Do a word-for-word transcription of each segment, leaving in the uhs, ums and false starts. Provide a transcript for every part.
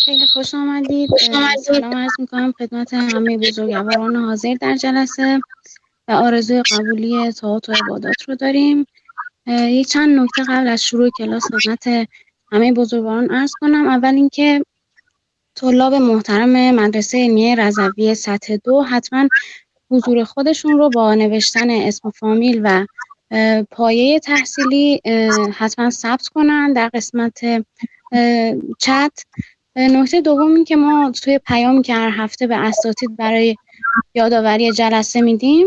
خیلی خوش آمدید. سلام عرض میکنم خدمت همه بزرگواران حاضر در جلسه و آرزوی قبولی طاعات و عبادات رو داریم. یک چند نکته قبل از شروع کلاس خدمت همه بزرگواران عرض کنم. اول اینکه طلاب محترم مدرسه علمیه رضوی سطح دو حتما حضور خودشون رو با نوشتن اسم و فامیل و پایه تحصیلی حتما ثبت کنن در قسمت چت. نکته دوم این که ما توی پیامی که هر هفته به اساتید برای یادآوری جلسه میدیم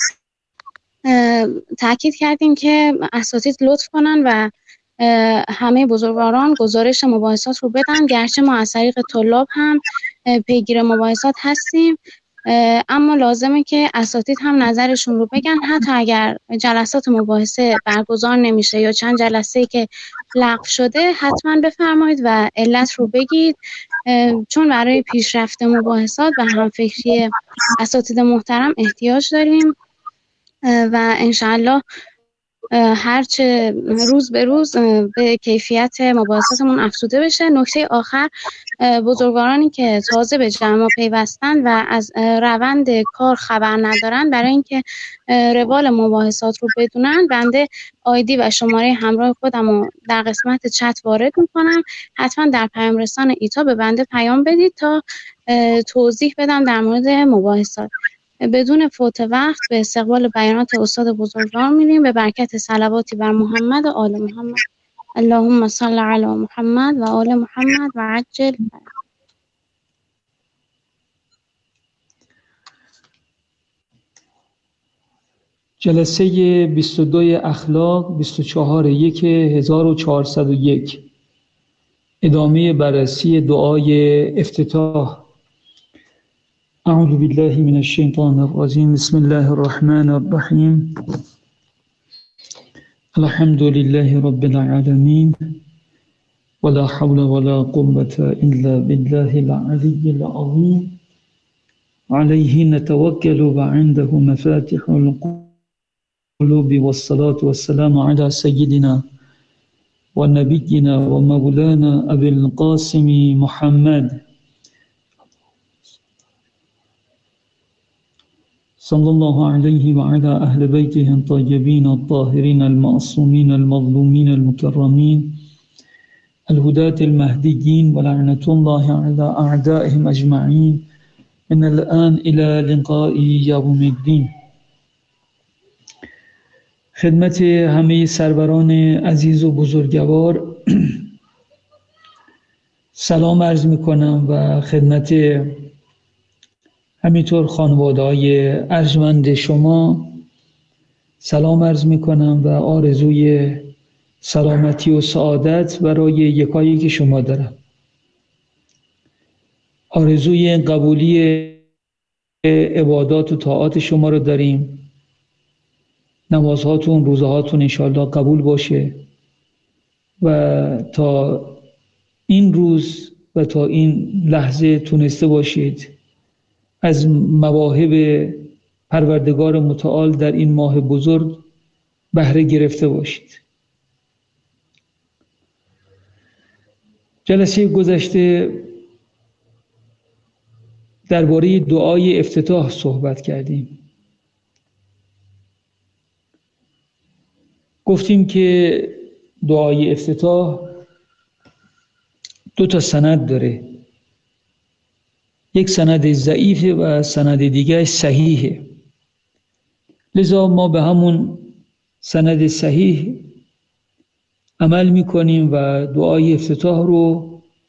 تاکید کردیم که اساتید لطف کنن و همه بزرگواران گزارش مباحثات رو بدن، گرچه ما از طریق طلاب هم پیگیر مباحثات هستیم، اما لازمه که اساتید هم نظرشون رو بگن. حتی اگر جلسات مباحثه برگزار نمیشه یا چند جلسه که لغو شده حتما بفرمایید و علت رو بگید، چون برای پیشرفت مباحثات و همفکری اساتید محترم احتیاج داریم و انشاءالله هرچه روز به روز به کیفیت مباحثاتمون افزوده بشه. نکته آخر، بزرگوارانی که تازه به جمع پیوستن و از روند کار خبر ندارن، برای اینکه روال مباحثات رو بدونن بنده آیدی و شماره همراه خودم رو در قسمت چت وارد میکنم. حتما در پیام رسان ایتا به بنده پیام بدید تا توضیح بدم در مورد مباحثات. بدون فوت وقت به استقبال بیانات استاد بزرگوار میریم به برکت صلواتی بر محمد و آل محمد. اللهم صل علی محمد و آل محمد و عجل. جلسه بیست و دو اخلاق بیست و چهار یک هزار و چهارصد و یک، ادامه بررسی دعای افتتاح. اعوذ بالله من الشیطان الرجیم. بسم الله الرحمن الرحیم. الحمد لله رب العالمین ولا حول ولا قوة الا بالله العلی العظیم. علیه نتوکل و عنده مفاتح القلوب والصلاة والسلام على سیدنا و نبینا و مولانا ابی القاسم محمد صلى الله عليه وعلى أهل بيته الطيبين الطاهرين المعصومين المظلومين المكرمين الهداة المهديين ولعنة الله على أعدائهم أجمعين من الآن إلى لقاء يوم الدين. خدمت همه سروران عزیز و بزرگوار سلام عرض میکنم و خدمت همینطور خانواده‌های ارجمند شما سلام عرض میکنم و آرزوی سلامتی و سعادت برای یکایک شما دارم. آرزوی قبولی عبادات و طاعات شما رو داریم. نمازهاتون، روزهاتون انشاءالله قبول باشه و تا این روز و تا این لحظه تونسته باشید از مواهب پروردگار متعال در این ماه بزرگ بهره گرفته باشید. جلسه گذشته درباره دعای افتتاح صحبت کردیم. گفتیم که دعای افتتاح دو تا سند داره، یک سند ضعیفه و سند دیگه صحیحه، لذا ما به همون سند صحیح عمل میکنیم و دعای افتتاح رو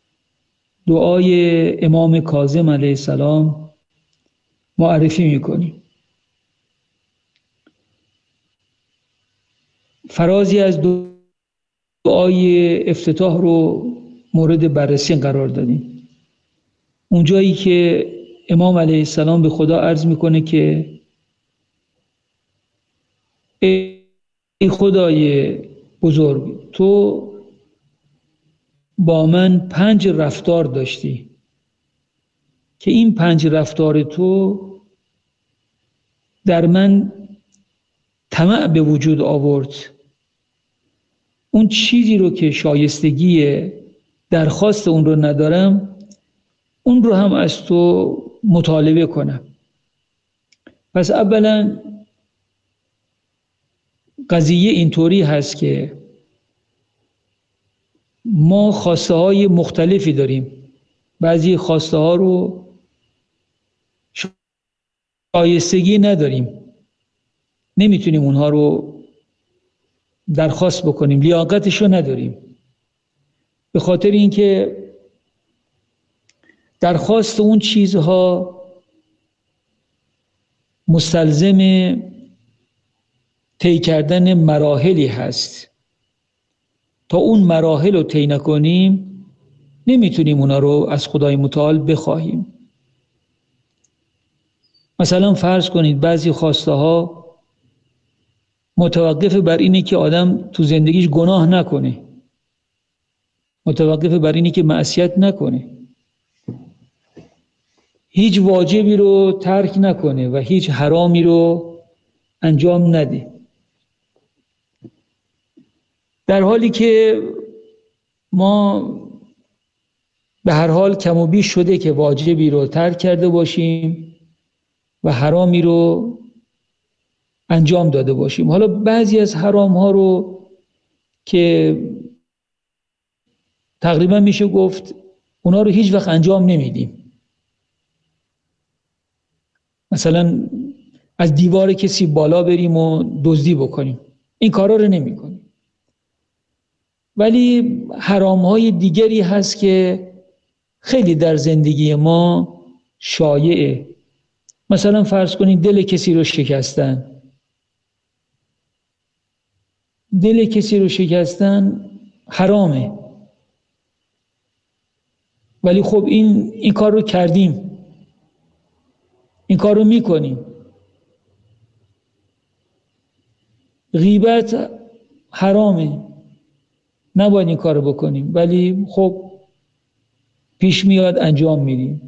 دعای امام کاظم علیه السلام معرفی میکنیم. فرازی از دعای افتتاح رو مورد بررسی قرار دادیم. اونجایی که امام علیه السلام به خدا عرض میکنه که ای خدای بزرگ، تو با من پنج رفتار داشتی که این پنج رفتار تو در من طمع به وجود آورد. اون چیزی رو که شایستگی درخواست اون رو ندارم اون رو هم از تو مطالبه کنم. پس اولا قضیه اینطوری هست که ما خواسته های مختلفی داریم. بعضی خواسته ها رو شایستگی نداریم، نمیتونیم اونها رو درخواست بکنیم، لیاقتش رو نداریم، به خاطر اینکه درخواست اون چیزها مستلزم طی کردن مراحلی هست. تا اون مراحل رو طی نکنیم نمیتونیم اونا رو از خدای متعال بخواهیم. مثلا فرض کنید بعضی خواسته ها متوقف بر اینه که آدم تو زندگیش گناه نکنه، متوقف بر اینه که معصیت نکنه، هیچ واجبی رو ترک نکنه و هیچ حرامی رو انجام نده، در حالی که ما به هر حال کم و بیش شده که واجبی رو ترک کرده باشیم و حرامی رو انجام داده باشیم. حالا بعضی از حرام ها رو که تقریبا میشه گفت اونا رو هیچ وقت انجام نمیدیم. مثلا از دیوار کسی بالا بریم و دزدی بکنیم، این کارا رو نمی کنیم. ولی حرام های دیگری هست که خیلی در زندگی ما شایعه. مثلا فرض کنید دل کسی رو شکستن. دل کسی رو شکستن حرامه، ولی خب این این کار رو کردیم، این کار رو میکنیم. غیبت حرامه، نباید این کار رو بکنیم، ولی خب پیش میاد انجام میدیم.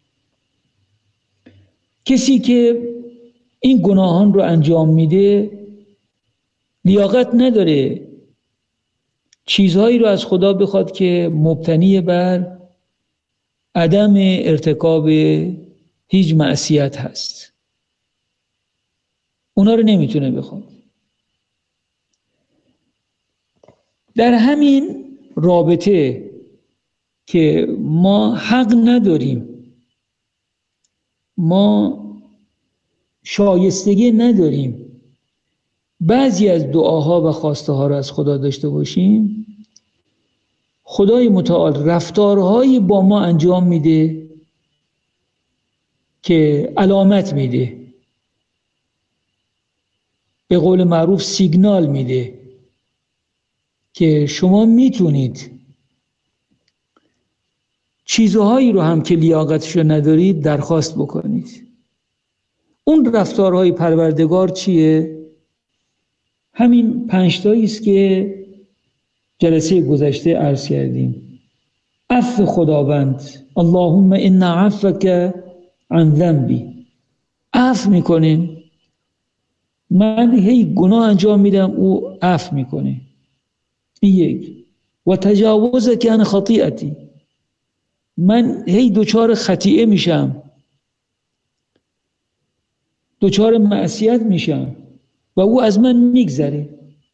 کسی که این گناهان رو انجام میده لیاقت نداره چیزهایی رو از خدا بخواد که مبتنی بر عدم ارتکاب هیچ معصیت هست. اونا رو نمیتونه بخواد. در همین رابطه که ما حق نداریم، ما شایستگی نداریم بعضی از دعاها و خواسته ها رو از خدا داشته باشیم، خدای متعال رفتارهایی با ما انجام میده که علامت میده، به قول معروف سیگنال میده که شما میتونید چیزهایی رو هم که لیاقتش رو ندارید درخواست بکنید. اون رفتارهای پروردگار چیه؟ همین پنج تایی است که جلسه گذشته عرض کردیم. عفو خداوند، اللهم ان عفوک عن ذنبی، عفو میکنه، من هی گناه انجام میدم او عفو میکنه. این یک. و تجاوزک عن خطیئتی، من هی دوچار خطیئه میشم، دوچار معصیت میشم و او از من میگذره.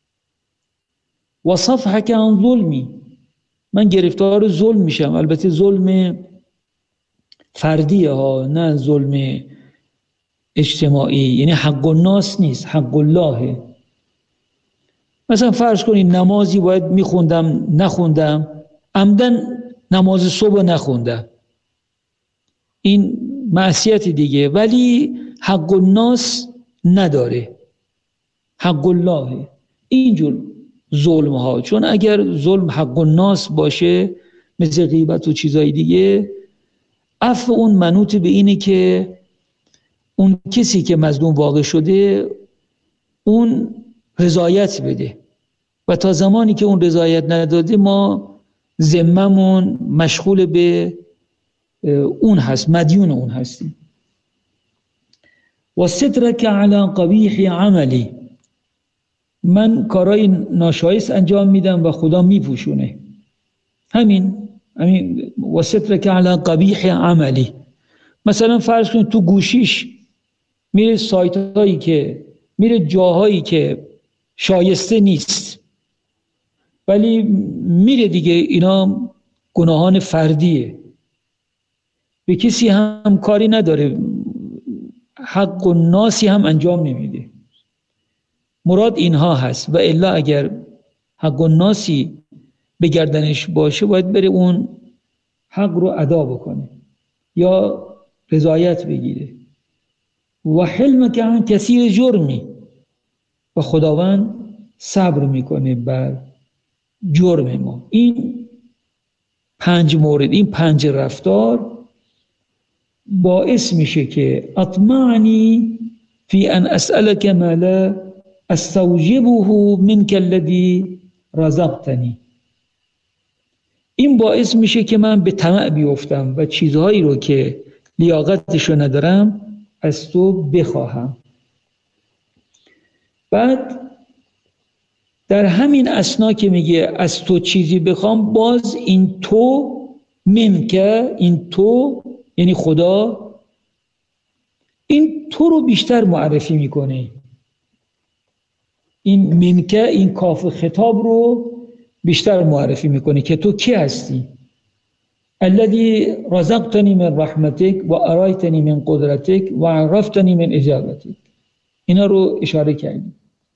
و صفحک عن ظلمی، من گرفتار ظلم میشم، البته ظلم فردیه ها، نه ظلم اجتماعی، یعنی حق الناس نیست، حق اللهه. مثلا فرض کنید نمازی باید میخوندم نخوندم، عمدن نماز صبح نخوندم، این معصیت دیگه، ولی حق الناس نداره، حق اللهه. اینجور ظلم ها، چون اگر ظلم حق الناس باشه مثل غیبت و چیزای دیگه، عفو اون منوط به اینه که اون کسی که مظلوم واقع شده اون رضایت بده و تا زمانی که اون رضایت نداده ما ذممون مشغول به اون هست، مدیون اون هستیم. و سترک علی قبیح عملی، من کارهای ناشایست انجام میدم و خدا میپوشونه. همین همین وسترک علی قبیح عملی. مثلا فرض کنید تو گوشیش میره سایت هایی که میره جاهایی که شایسته نیست، ولی میره دیگه، اینا گناهان فردیه، به کسی هم کاری نداره، حق و ناسی هم انجام نمیده. مراد اینها هست. و الا اگر حق و ناسی به گردنش باشه باید بره اون حق رو ادا بکنه یا رضایت بگیره. و حلم که هم کثیر جرمی، و خداوند صبر میکنه بر جرم ما. این پنج مورد، این پنج رفتار باعث میشه که اطمعنی فی ان اسألک ما لا استوجبه منک الذی رزقتنی. این باعث میشه که من به طمع بیفتم و چیزهایی رو که لیاقتشو ندارم از تو بخواهم. بعد در همین اثنا که میگه از تو چیزی بخوام، باز این تو منکه، این تو یعنی خدا، این تو رو بیشتر معرفی میکنه. این منکه، این کاف خطاب رو بیشتر معرفی میکنه که تو کی هستی. الذی رزقتنی من رحمتک و ارایتنی من قدرتک و عرفتنی من اجابتک. اینا رو اشاره کردیم.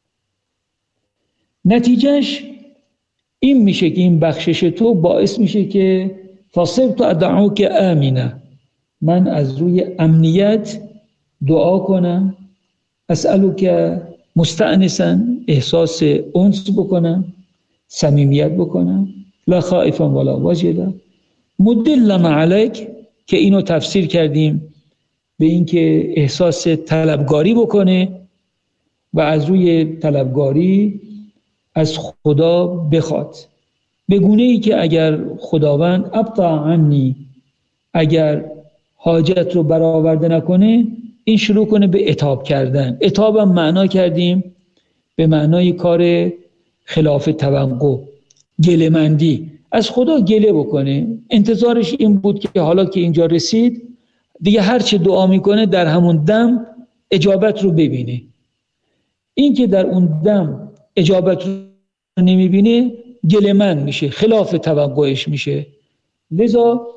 نتیجهش این میشه که این بخشش تو باعث میشه که فصرت ادعوک آمنه، من از روی امنیت دعا کنم، اسألوک مستأنسا، احساس انس بکنم، صمیمیت بکنم، لا خائفا ولا وجلا، مدلنا علیک، که اینو تفسیر کردیم به این که احساس طلبگاری بکنه و از روی طلبگاری از خدا بخواد، به گونه ای که اگر خداوند ابطا عنی، اگر حاجت رو برآورده نکنه، این شروع کنه به عتاب کردن. عتاب هم معنا کردیم به معنای کار خلاف توقع، گله‌مندی، از خدا گله بکنه. انتظارش این بود که حالا که اینجا رسید دیگه هر چه دعا میکنه در همون دم اجابت رو ببینه. این که در اون دم اجابت رو نمیبینه گله‌مند میشه، خلاف توقعش میشه، لذا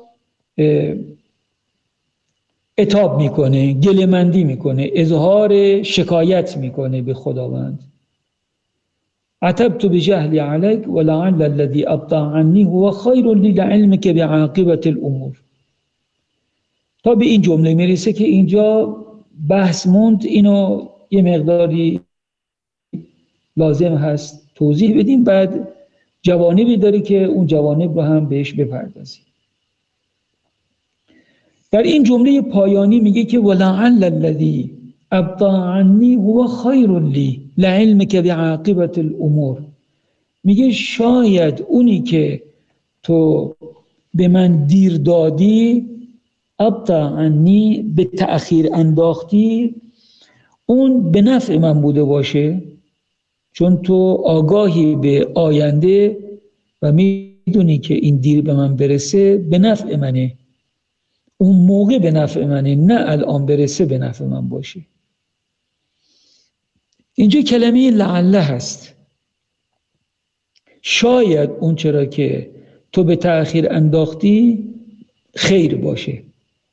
عتاب میکنه، گله‌مندی میکنه، اظهار شکایت میکنه به خداوند. عتبت بجهلی علیک ولعل الذی ابطا عنی هو خیر لی لعلمک بعاقبة الامور. تا به این جمله میرسه که اینجا بحث موند. اینو یه مقداری لازم هست توضیح بدیم، بعد جوانبی داره که اون جوانب رو هم بهش بپردازیم. در این جمله پایانی میگه که ولعل الذی ابطا عنی هو خیر لی لعلمک بعاقبة الامور. میگه شاید اونی که تو به من دیر دادی، ابطا عنی، به تأخیر انداختی، اون به نفع من بوده باشه، چون تو آگاهی به آینده و میدونی که این دیر به من برسه به نفع منه، اون موقع به نفع منه، نه الان برسه به نفع من باشه. اینجا کلمه لعله هست. شاید اون چرا که تو به تأخیر انداختی خیر باشه.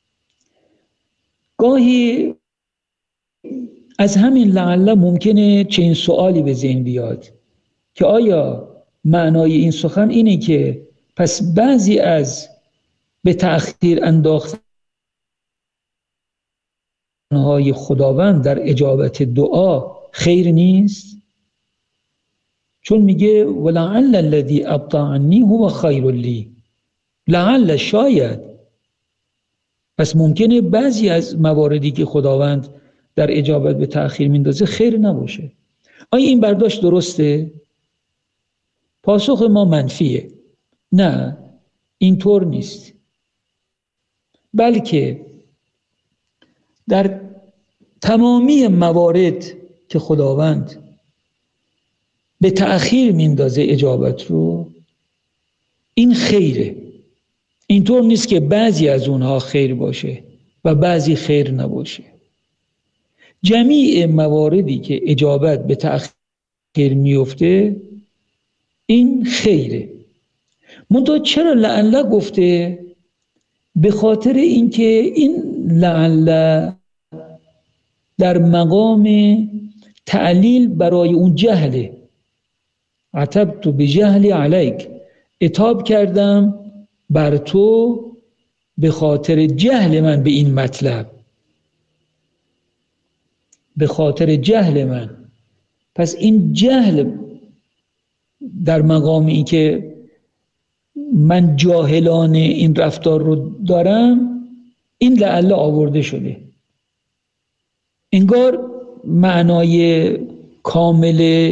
گاهی از همین لعله ممکنه چنین سوالی به ذهن بیاد که آیا معنای این سخن اینه که پس بعضی از به تأخیر انداختنهای خداوند در اجابت دعا خیر نیست؟ چون میگه ولعل الذی ابطا عنی هو خیر لی. لعل، شاید. پس ممکنه بعضی از مواردی که خداوند در اجابت به تأخیر میندازه خیر نباشه. آیا این برداشت درسته؟ پاسخ ما منفیه. نه، اینطور نیست. بلکه در تمامی موارد که خداوند به تأخیر میندازه اجابت رو، این خیره. اینطور نیست که بعضی از اونها خیر باشه و بعضی خیر نباشه. جمیع مواردی که اجابت به تأخیر میفته این خیره. منتها چرا لعل گفته؟ به خاطر اینکه این لعل در مقام تعلیل برای اون جهله. عتبت بجهلی علیک، عتاب کردم بر تو به خاطر جهل من به این مطلب، به خاطر جهل من. پس این جهل در مقام این که من جاهلانه این رفتار رو دارم، این لعل آورده شده. انگار معنای کامل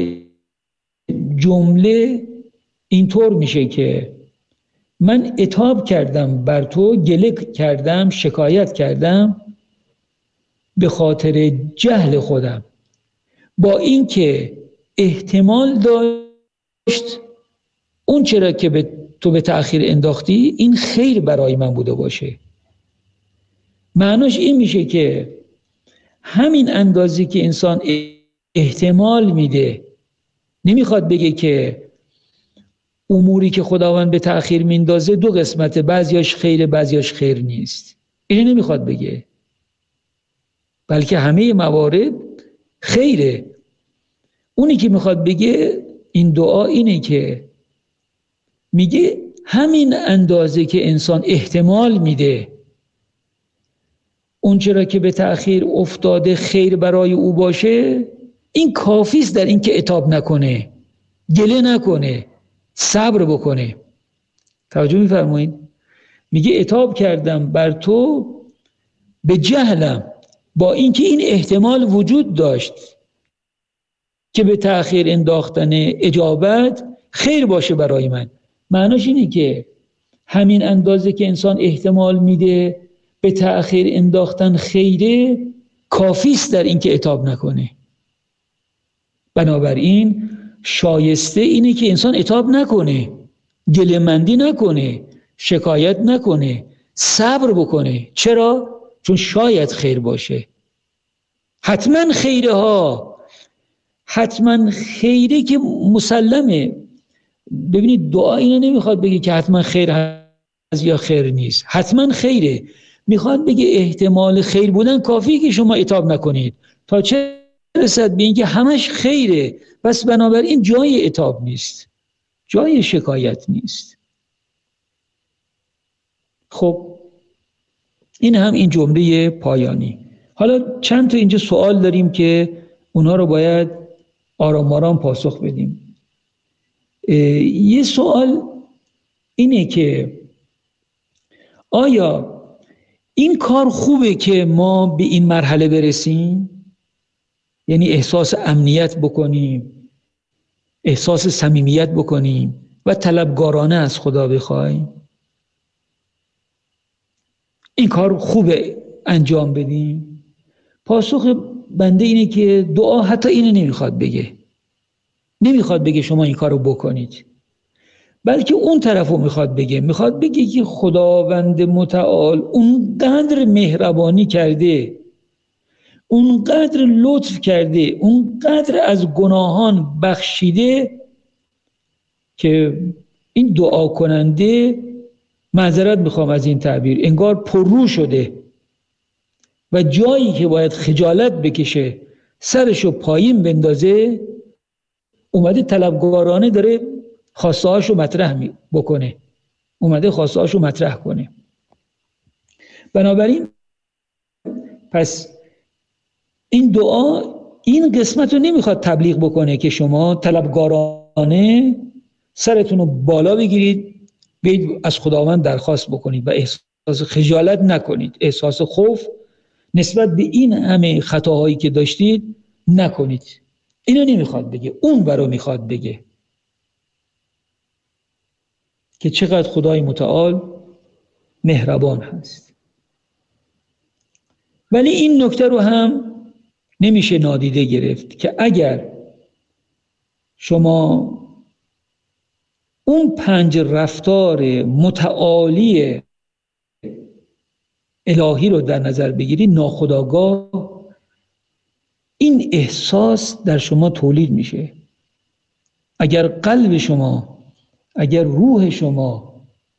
جمله اینطور میشه که من عتاب کردم بر تو، گله کردم، شکایت کردم به خاطر جهل خودم، با اینکه احتمال داشت اون چرا که به تو به تأخیر انداختی این خیر برای من بوده باشه. معناش این میشه که همین اندازه که انسان احتمال میده، نمیخواد بگه که اموری که خداوند به تأخیر میندازه دو قسمته، بعضیاش خیره بعضیاش خیر نیست، اینو نمیخواد بگه، بلکه همه موارد خیره. اونی که میخواد بگه این دعا اینه که میگه همین اندازه که انسان احتمال میده اون چرا که به تأخیر افتاده خیر برای او باشه، این کافیست در این که عتاب نکنه، گله نکنه، صبر بکنه. توجه میفرمایید؟ میگه عتاب کردم بر تو به جهلم، با اینکه این احتمال وجود داشت که به تأخیر انداختن اجابت خیر باشه برای من. معناش اینه که همین اندازه که انسان احتمال میده به تأخیر انداختن خیره، کافیست در این که عتاب نکنه. بنابراین شایسته اینه که انسان عتاب نکنه، گله مندی نکنه، شکایت نکنه، صبر بکنه. چرا؟ چون شاید خیر باشه. حتما خیره ها، حتما خیره که مسلمه. ببینید دعا اینو نمیخواد بگه که حتما خیر هست یا خیر نیست، حتما خیره. میخواد بگه احتمال خیر بودن کافیه که شما عتاب نکنید، تا چه رسد به اینکه همش خیره. پس بنابراین جای عتاب نیست، جای شکایت نیست. خب این هم این جمله پایانی. حالا چند تا اینجا سوال داریم که اونها رو باید آرام آرام پاسخ بدیم. یه سوال اینه که آیا این کار خوبه که ما به این مرحله برسیم؟ یعنی احساس امنیت بکنیم، احساس صمیمیت بکنیم و طلبگارانه از خدا بخوایم. این کار خوبه انجام بدیم؟ پاسخ بنده اینه که دعا حتی اینو نمیخواد بگه. نمیخواد بگه شما این کارو بکنید، بلکه اون طرفو میخواد بگه. میخواد بگه که خداوند متعال اونقدر مهربانی کرده، اونقدر لطف کرده، اونقدر از گناهان بخشیده که این دعا کننده، معذرت میخوام از این تعبیر، انگار پررو شده و جایی که باید خجالت بکشه سرشو پایین بندازه، اومده طلبگارانه داره خواسته هاشو مطرح بکنه، اومده خواسته هاشو مطرح کنه. بنابراین پس این دعا این قسمت رو نمیخواد تبلیغ بکنه که شما طلبگارانه سرتون رو بالا بگیرید، برید از خداوند درخواست بکنید و احساس خجالت نکنید، احساس خوف نسبت به این همه خطاهایی که داشتید نکنید. اینو نمیخواد بگه، اون برو میخواد بگه که چقدر خدای متعال مهربان هست. ولی این نکته رو هم نمیشه نادیده گرفت که اگر شما اون پنج رفتار متعالی الهی رو در نظر بگیری، ناخودآگاه این احساس در شما تولید میشه. اگر قلب شما، اگر روح شما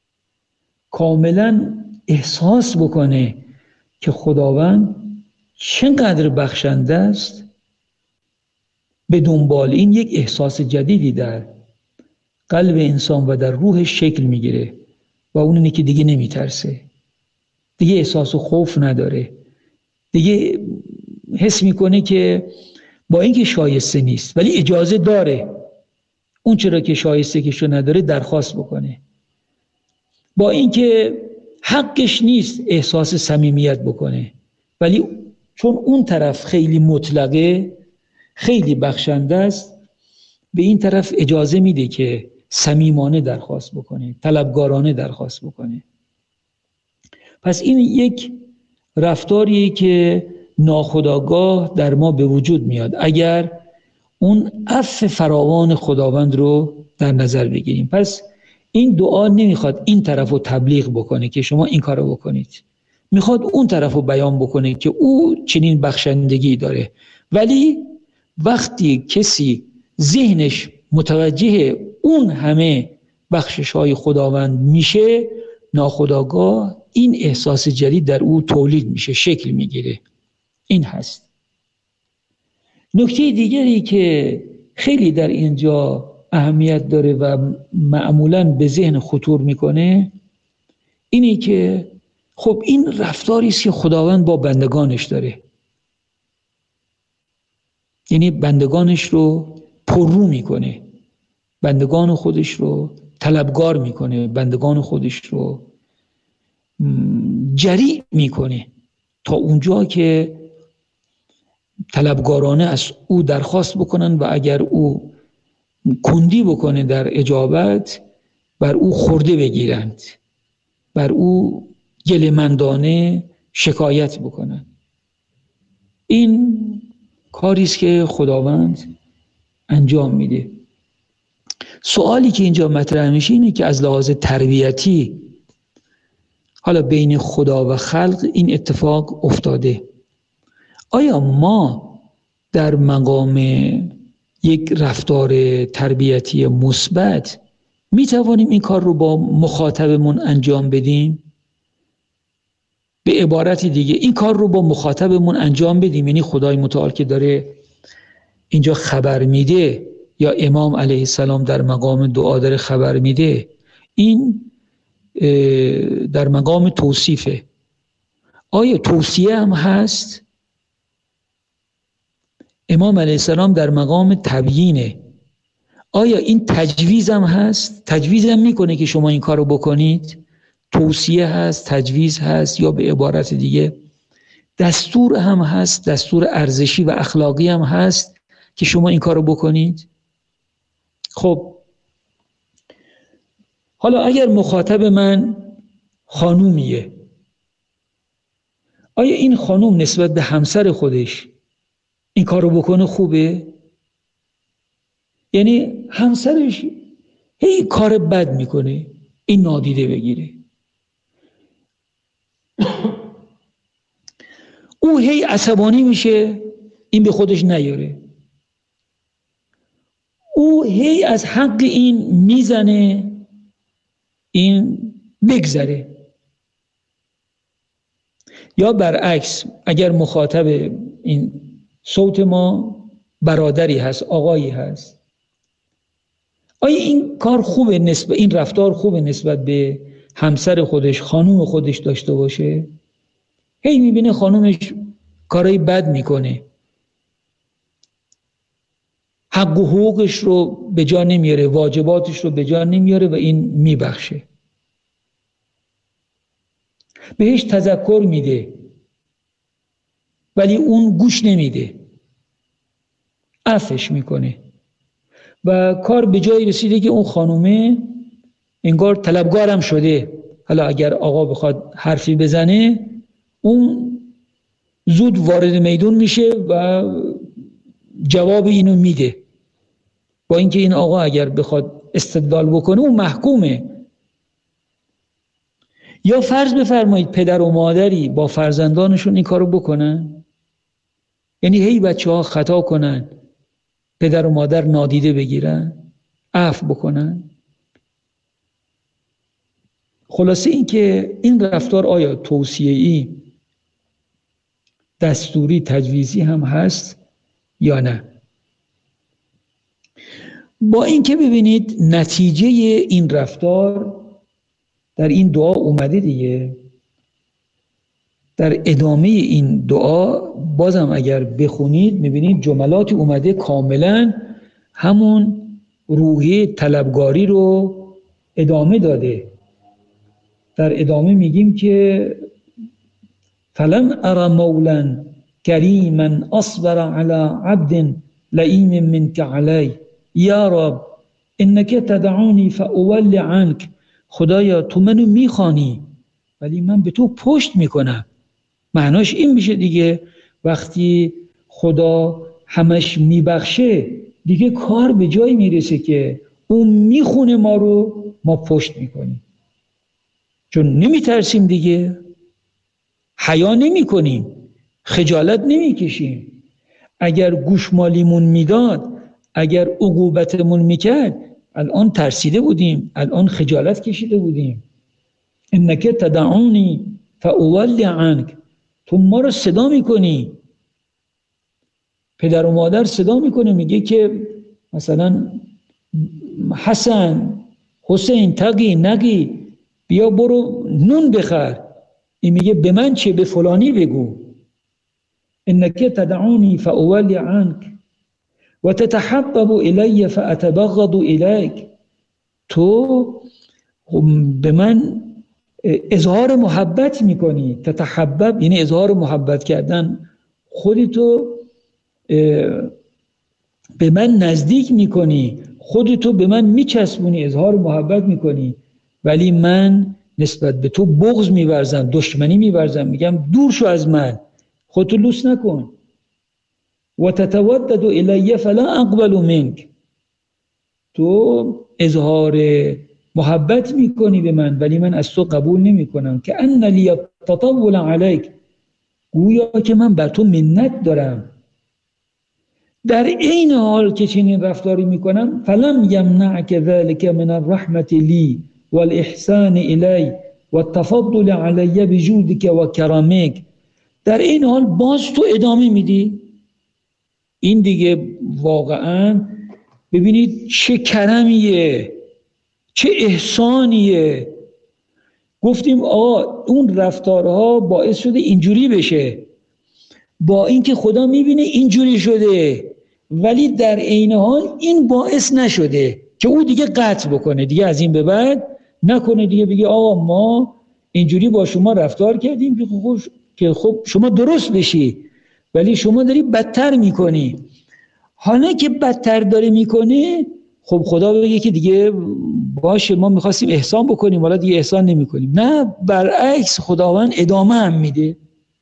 کاملا احساس بکنه که خداوند چقدر بخشنده است، به دنبال این یک احساس جدیدی در قلب انسان و در روحش شکل میگیره و اون اینه که دیگه نمیترسه، دیگه احساس خوف نداره، دیگه حس میکنه که با اینکه شایسته نیست ولی اجازه داره اون چرا که شایسته کشو نداره درخواست بکنه، با اینکه حقش نیست احساس صمیمیت بکنه ولی چون اون طرف خیلی مطلقه، خیلی بخشنده است، به این طرف اجازه میده که صمیمانه درخواست بکنه، طلبگارانه درخواست بکنه. پس این یک رفتاریه که ناخودآگاه در ما به وجود میاد اگر اون عفو فراوان خداوند رو در نظر بگیریم. پس این دعا نمیخواد این طرف رو تبلیغ بکنه که شما این کار رو بکنید، میخواد اون طرف رو بیان بکنه که او چنین بخشندگی داره. ولی وقتی کسی ذهنش متوجه اون همه بخشش های خداوند میشه، ناخودآگاه این احساس جدید در او تولید میشه، شکل میگیره. این هست. نکته دیگری که خیلی در اینجا اهمیت داره و معمولاً به ذهن خطور میکنه اینی که خب این رفتاری است که خداوند با بندگانش داره، یعنی بندگانش رو پررو میکنه، بندگان خودش رو طلبگار میکنه، بندگان خودش رو جریء میکنه تا اونجا که طلبگارانه از او درخواست بکنن و اگر او کندی بکنه در اجابت بر او خورده بگیرند، بر او گله‌مندانه شکایت بکنند. این کاری است که خداوند انجام میده. سوالی که اینجا مطرح میشه اینه که از لحاظ تربیتی حالا بین خدا و خلق این اتفاق افتاده، آیا ما در مقام یک رفتار تربیتی مثبت می توانیم این کار رو با مخاطبمون انجام بدیم؟ به عبارت دیگه این کار رو با مخاطبمون انجام بدیم، یعنی خدای متعال که داره اینجا خبر میده یا امام علیه السلام در مقام دعا داره خبر میده، این در مقام توصیفه. آیا توصیه هم هست؟ امام علیه السلام در مقام تبیینه. آیا این تجویز هم هست؟ تجویز هم میکنه که شما این کار رو بکنید؟ توصیه هست، تجویز هست، یا به عبارت دیگه دستور هم هست، دستور ارزشی و اخلاقی هم هست که شما این کار رو بکنید؟ خب حالا اگر مخاطب من خانومیه، آیا این خانوم نسبت به همسر خودش این کار رو بکنه خوبه؟ یعنی همسرش هی کار بد میکنه، این نادیده بگیره، او هی عصبانی میشه، این به خودش نیاره، او هی از حق این میزنه، این بگذره. یا برعکس اگر مخاطب این صوت ما برادری هست، آقایی هست، آیا این کار خوبه، نسبت این رفتار خوبه نسبت به همسر خودش، خانوم خودش داشته باشه؟ هی میبینه خانومش کارای بد میکنه، حق و حقوقش رو به جا نمیاره، واجباتش رو به جا نمیاره و این میبخشه، بهش تذکر میده ولی اون گوش نمیده، عفوش میکنه و کار به جایی رسیده که اون خانومه انگار طلبگارم شده. حالا اگر آقا بخواد حرفی بزنه اون زود وارد میدون میشه و جواب اینو میده، با اینکه این آقا اگر بخواد استدلال بکنه اون محکومه. یا فرض بفرمایید پدر و مادری با فرزندانشون این کارو بکنن، یعنی هی بچه ها خطا کنن پدر و مادر نادیده بگیرن، عفو بکنن. خلاصه این که این رفتار آیا توصیه‌ای، دستوری، تجویزی هم هست یا نه؟ با اینکه ببینید نتیجه این رفتار در این دعا اومده دیگه. در ادامه این دعا بازم اگر بخونید میبینید جملاتی اومده کاملا همون روحیه طلبگاری رو ادامه داده. در ادامه میگیم که فلم ارى مولا کریما اصبر على عبد لئیم منك علی یا رب انک تدعونی فاولی عنک. خدایا تو منو میخوانی ولی من به تو پشت میکنم. معناش این میشه دیگه وقتی خدا همش میبخشه دیگه کار به جایی میرسه که اون میخونه ما رو، ما پشت میکنیم، چون نمیترسیم دیگه، حیا نمیکنیم، خجالت نمیکشیم. اگر گوشمالیمون میداد، اگر عقوبتمون میکرد، الان ترسیده بودیم، الان خجالت کشیده بودیم. انک تدعونی فاولی عنک، تو ما رو صدا میکنی. پدر و مادر صدا میکنه میگه که مثلا حسن، حسین، تقی نگی، بیا برو نون بخر. این میگه به من چه؟ به فلانی بگو. انک تدعونی فاولی عنک و تتحبب الی فاتبغض الیک. تو به من اظهار محبت میکنی. تتحبب یعنی اظهار محبت کردن، خودتو به من نزدیک میکنی، خودتو به من میچسبونی، اظهار محبت میکنی، ولی من نسبت به تو بغض میورزم، دشمنی میورزم، میگم دور شو از من، خودتو لوس نکن. و تتودد الی فلا اقبل منک، تو اظهار محبت میکنی به من ولی من از تو قبول نمی کنم. که ان لی تطول علیک، گویا که من بر تو منت دارم. در این حال که چنین رفتاری میکنم، فلم یمنعک ذلک من الرحمت لی والاحسان الی والتفضل علی بجودک و کرمک، در این حال باز تو ادامه میدی. این دیگه واقعا ببینید چه کرمیه، چه احسانیه. گفتیم آقا اون رفتارها باعث شده اینجوری بشه، با اینکه خدا میبینه اینجوری شده، ولی در عین حال این باعث نشده که او دیگه قطع بکنه، دیگه از این به بعد نکنه، دیگه بگه آقا ما اینجوری با شما رفتار کردیم که خب, که خب شما درست بشی، ولی شما داری بدتر میکنی. حالا که بدتر داره میکنه، خب خدا بگه که دیگه باشه ما میخواستیم احسان بکنیم حالا دیگه احسان نمی کنیم. نه، برعکس خداوند ادامه هم میده.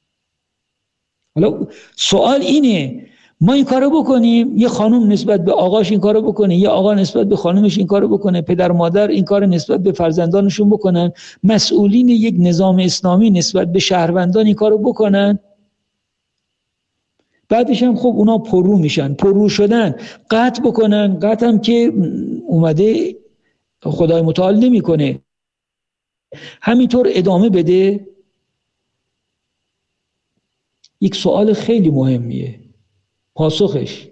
حالا سوال اینه ما این کارو بکنیم، یه خانم نسبت به آقاش این کارو بکنه، یه آقا نسبت به خانمش این کارو بکنه، پدر مادر این کار نسبت به فرزندانشون بکنن، مسئولین یک نظام اسلامی نسبت به شهروندان این کارو بکنن، بعدش هم خب اونا پررو میشن، پررو شدن قطع بکنن، قطع هم که اومده خدای متعال نمی کنه، همینطور ادامه بده. یک سوال خیلی مهمیه، پاسخش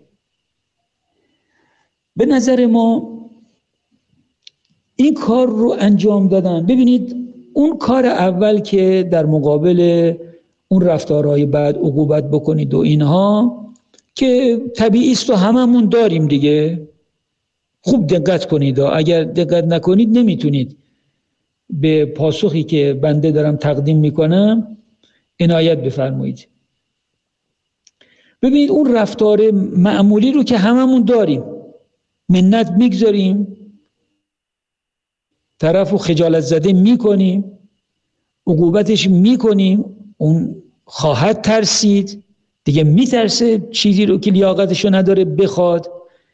به نظر ما این کار رو انجام دادن. ببینید اون کار اول که در مقابل اون رفتارهای بعد عقوبت بکنید و اینها که طبیعی است و هممون داریم دیگه، خوب دقت کنید و اگر دقت نکنید نمیتونید به پاسخی که بنده دارم تقدیم میکنم عنایت بفرمایید. ببینید اون رفتار معمولی رو که هممون داریم، منت میگذاریم، طرفو خجالت زده میکنیم، عقوبتش میکنیم، اون خواهد ترسید دیگه، میترسه چیزی رو که لیاقتشو نداره بخواد،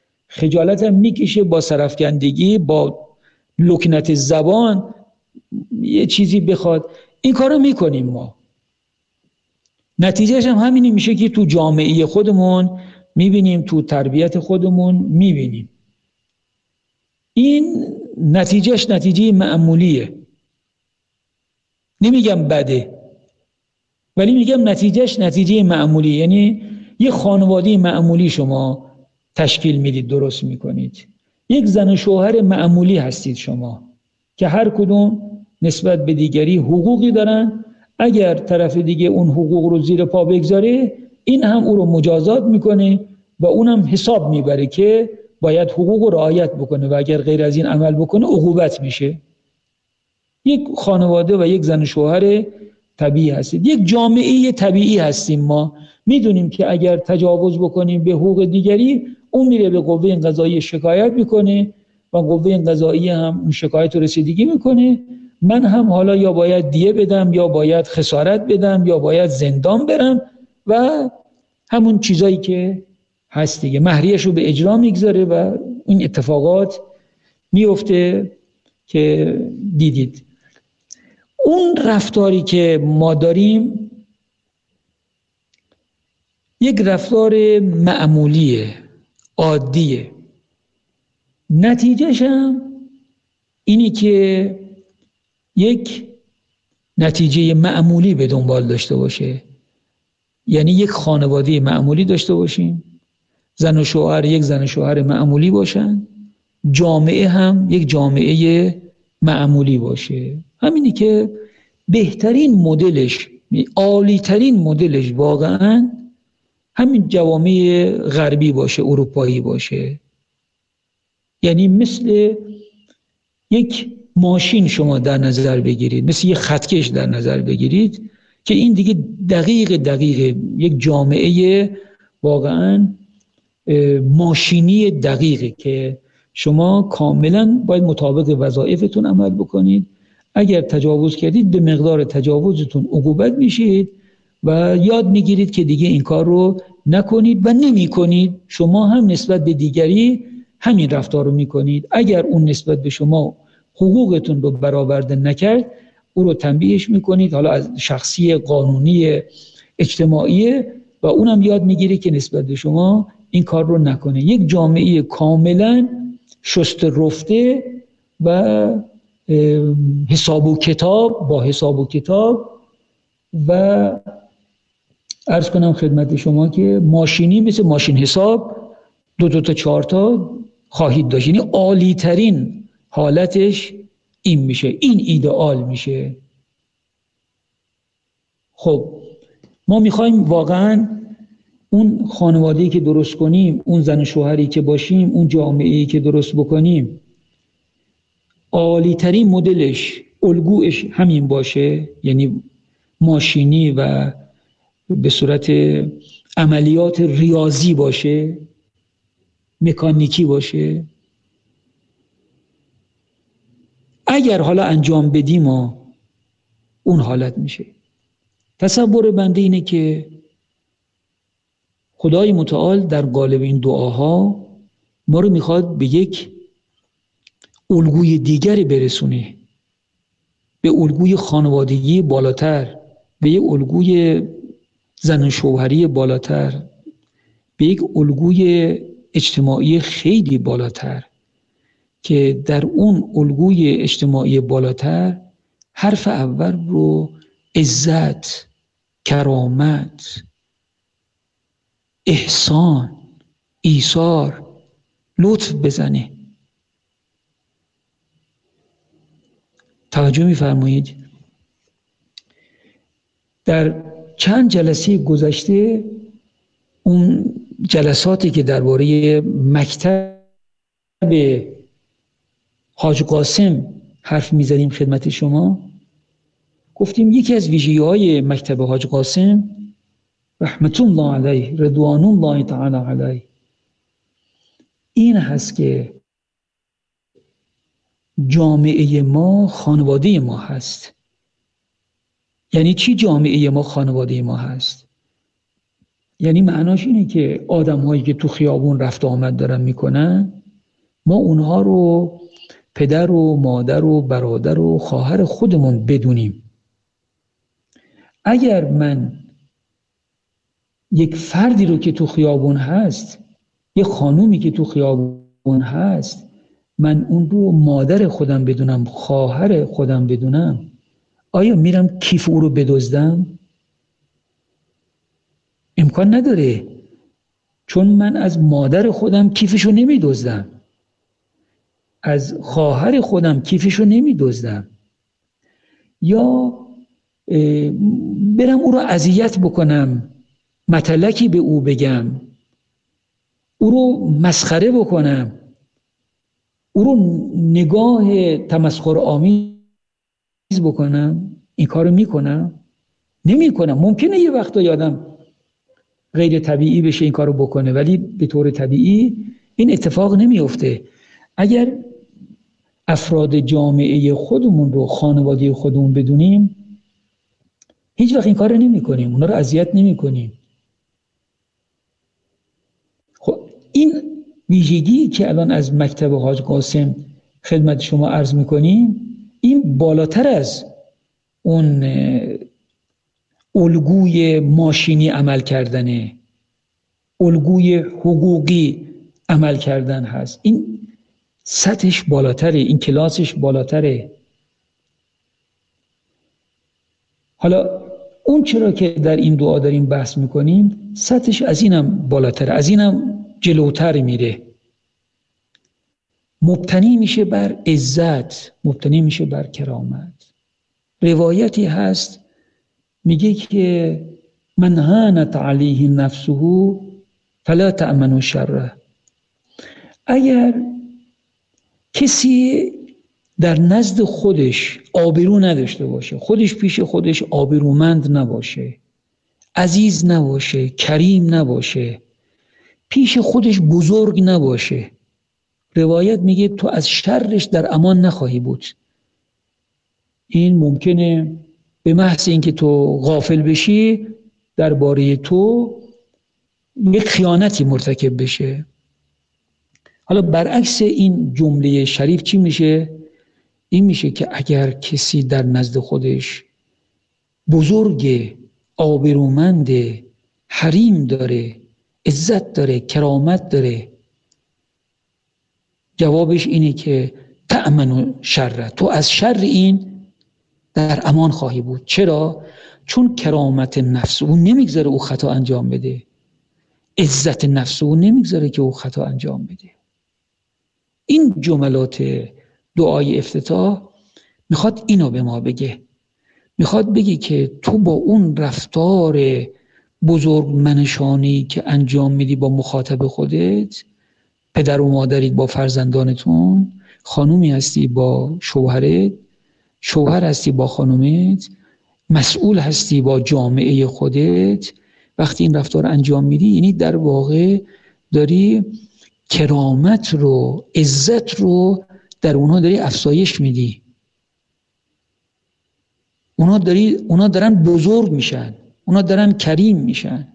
خجالت هم میکشه، با سرفکندگی، با لکنت زبان یه چیزی بخواد، این کارو میکنیم ما. نتیجهش هم همینی میشه که تو جامعه خودمون میبینیم، تو تربیت خودمون میبینیم. این نتیجهش نتیجه معمولیه، نمیگم بده، ولی میگم نتیجهش نتیجه معمولی. یعنی یه خانواده معمولی شما تشکیل میدید، درست میکنید. یک زن و شوهر معمولی هستید شما که هر کدوم نسبت به دیگری حقوقی دارن. اگر طرف دیگه اون حقوق رو زیر پا بگذاره، این هم او رو مجازات میکنه و اونم حساب میبره که باید حقوق رو رعایت بکنه و اگر غیر از این عمل بکنه عقوبت میشه. یک خانواده و یک زن و شوهر طبیعی هستید، یک جامعه طبیعی هستیم. ما میدونیم که اگر تجاوز بکنیم به حقوق دیگری، اون میره به قوه قضاییه شکایت میکنه و قوه قضاییه هم اون شکایت رو رسیدگی میکنه. من هم حالا یا باید دیه بدم، یا باید خسارت بدم، یا باید زندان برم و همون چیزایی که هست دیگه، مهریه‌ش رو به اجرا میگذاره و این اتفاقات میفته که دیدید. اون رفتاری که ما داریم یک رفتار معمولیه، عادیه. نتیجهش هم اینی که یک نتیجه معمولی به دنبال داشته باشه. یعنی یک خانواده معمولی داشته باشیم، زن و شوهر یک زن و شوهر معمولی باشن، جامعه هم یک جامعه معمولی باشه. همینی که بهترین مدلش، عالی ترین مدلش واقعا همین جوامع غربی باشه، اروپایی باشه. یعنی مثل یک ماشین شما در نظر بگیرید، مثل یک خطکش در نظر بگیرید که این دیگه دقیق دقیق یک جامعه واقعا ماشینی دقیقه که شما کاملا باید مطابق وظایفتون عمل بکنید. اگر تجاوز کردید به مقدار تجاوزتون عقوبت میشید و یاد میگیرید که دیگه این کار رو نکنید و نمی کنید. شما هم نسبت به دیگری همین رفتار رو میکنید. اگر اون نسبت به شما حقوقتون رو برآورده نکرد، او رو تنبیهش میکنید، حالا از شخصی، قانونی، اجتماعی، و اونم یاد میگیره که نسبت به شما این کار رو نکنه. یک جامعه کاملا شست رفته و حساب و کتاب، با حساب و کتاب و عرض کنم خدمت شما که ماشینی مثل ماشین حساب دو دو تا چهار تا خواهید داشت. یعنی عالی ترین حالتش این میشه، این ایدئال میشه. خب ما میخوایم واقعا اون خانواده‌ای که درست کنیم، اون زن و شوهری که باشیم، اون جامعه‌ای که درست بکنیم، عالی ترین مدلش، الگوش همین باشه. یعنی ماشینی و به صورت عملیات ریاضی باشه، مکانیکی باشه. اگر حالا انجام بدیم و اون حالت میشه. تصور بنده اینه که خدای متعال در قالب این دعاها ما رو میخواد به یک الگوی دیگری برسونه، به الگوی خانوادگی بالاتر، به یک الگوی زن و شوهری بالاتر، به یک الگوی اجتماعی خیلی بالاتر، که در اون الگوی اجتماعی بالاتر حرف اول رو عزت، کرامت، احسان، ایثار، لطف بزنه. توجه می‌فرمایید؟ در چند جلسه گذشته، اون جلساتی که درباره مکتب حاج قاسم حرف می‌زدیم خدمت شما، گفتیم یکی از ویژگی‌های مکتب حاج قاسم رحمت الله علیه، رضوان الله تعالی علیه، این هست که جامعه ما خانواده ما هست. یعنی چی جامعه ما خانواده ما هست؟ یعنی معناش اینه که آدم هایی که تو خیابون رفت آمد دارن میکنن، ما اونها رو پدر و مادر و برادر و خواهر خودمون بدونیم. اگر من یک فردی رو که تو خیابون هست، یک خانومی که تو خیابون هست، من اون رو مادر خودم بدونم، خواهر خودم بدونم، آیا میرم کیف او رو بدزدم؟ امکان نداره، چون من از مادر خودم کیفشو نمیدزدم، از خواهر خودم کیفشو نمیدزدم. یا برم او رو اذیت بکنم، متلکی به او بگم، او رو مسخره بکنم، او رو نگاه تمسخر آمیز بکنم. این کارو میکنم؟ نمیکنم. ممکنه یه وقتا یادم غیر طبیعی بشه این کارو بکنه، ولی به طور طبیعی این اتفاق نمیفته. اگر افراد جامعه خودمون رو، خانواده خودمون بدونیم، هیچ وقت این کار رو نمی کنیم، اونا رو اذیت نمی کنیم. خب این ویژگی که الان از مکتب حاج قاسم خدمت شما عرض می کنیم، این بالاتر از اون الگوی ماشینی عمل کردنه، الگوی حقوقی عمل کردن هست. این سطحش بالاتره، این کلاسش بالاتره. حالا اون چرا که در این دعا داریم بحث میکنیم، سطحش از اینم بالاتره، از اینم جلوتر میره. مبتنی میشه بر عزت، مبتنی میشه بر کرامت. روایتی هست میگه که من هانت علیه نفسه فلا تأمنوا شره. اگر کسی در نزد خودش آبرو نداشته باشه، خودش پیش خودش آبرومند نباشه، عزیز نباشه، کریم نباشه، پیش خودش بزرگ نباشه، روایت میگه تو از شرش در امان نخواهی بود. این ممکنه به محض اینکه تو غافل بشی درباره تو یک خیانتی مرتکب بشه. حالا برعکس این جمله شریف چی میشه؟ این میشه که اگر کسی در نزد خودش بزرگ، آبرومند، حریم داره، عزت داره، کرامت داره، جوابش اینه که تأمن شر، تو از شر این در امان خواهی بود. چرا؟ چون کرامت نفس او نمیگذاره او خطا انجام بده، عزت نفس او نمیگذاره که او خطا انجام بده. این جملات دعای افتتاح میخواد اینو به ما بگه، میخواد بگه که تو با اون رفتار بزرگ منشانی که انجام میدی با مخاطب خودت، پدر و مادرید با فرزندانتون، خانومی هستی با شوهرت، شوهر هستی با خانومت، مسئول هستی با جامعه خودت، وقتی این رفتار انجام میدی یعنی در واقع داری کرامت رو، عزت رو در اونها داری افزایش میدی. اونا داری اونا دارن بزرگ میشن، اونا دارن کریم میشن.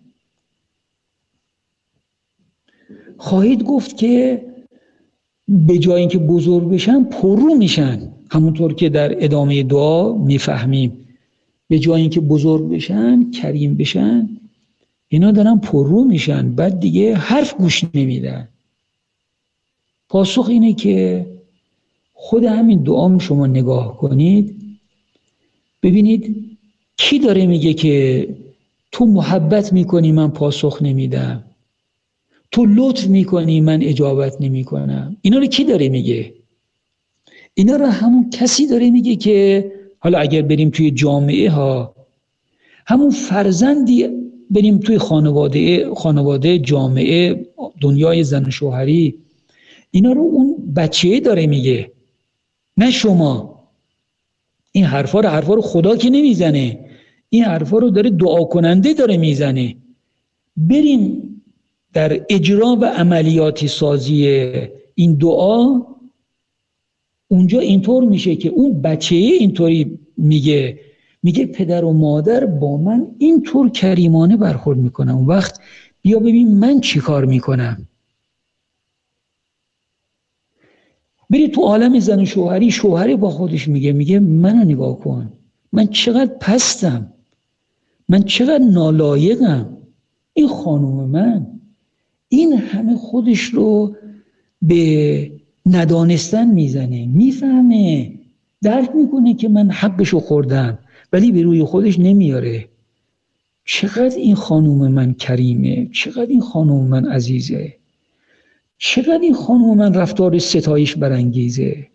خواهید گفت که به جای اینکه بزرگ بشن پررو میشن، همونطور که در ادامه دعا میفهمیم. به جای اینکه بزرگ بشن، کریم بشن، اینا دارن پررو میشن، بعد دیگه حرف گوش نمیدن. پاسخ اینه که خود همین دعا شما نگاه کنید، ببینید کی داره میگه که تو محبت میکنی من پاسخ نمیدم، تو لطف میکنی من اجابت نمیکنم. اینا رو کی داره میگه؟ اینا رو همون کسی داره میگه که حالا اگر بریم توی جامعه ها، همون فرزندی بریم توی خانواده خانواده جامعه، دنیای زن و شوهری، اینا رو اون بچه داره میگه، نه شما. این حرفا رو حرفا رو خدا که نمیزنه، این حرفا رو داره دعا کننده داره میزنه. بریم در اجرا و عملیاتی سازی این دعا، اونجا اینطور میشه که اون بچه اینطوری میگه میگه پدر و مادر با من اینطور کریمانه برخورد میکنم، اون وقت بیا ببین من چی کار میکنم. بری تو عالم زن و شوهری، شوهری با خودش میگه میگه منو نگاه کن، من چقدر پستم، من چقدر نالایقم، این خانوم من این همه خودش رو به ندانستن میزنه، میفهمه، درک میکنه که من حقشو خوردم ولی به روی خودش نمیاره. چقدر این خانوم من کریمه، چقدر این خانوم من عزیزه، چقدر این خانوم من رفتار ستایش برانگیزه.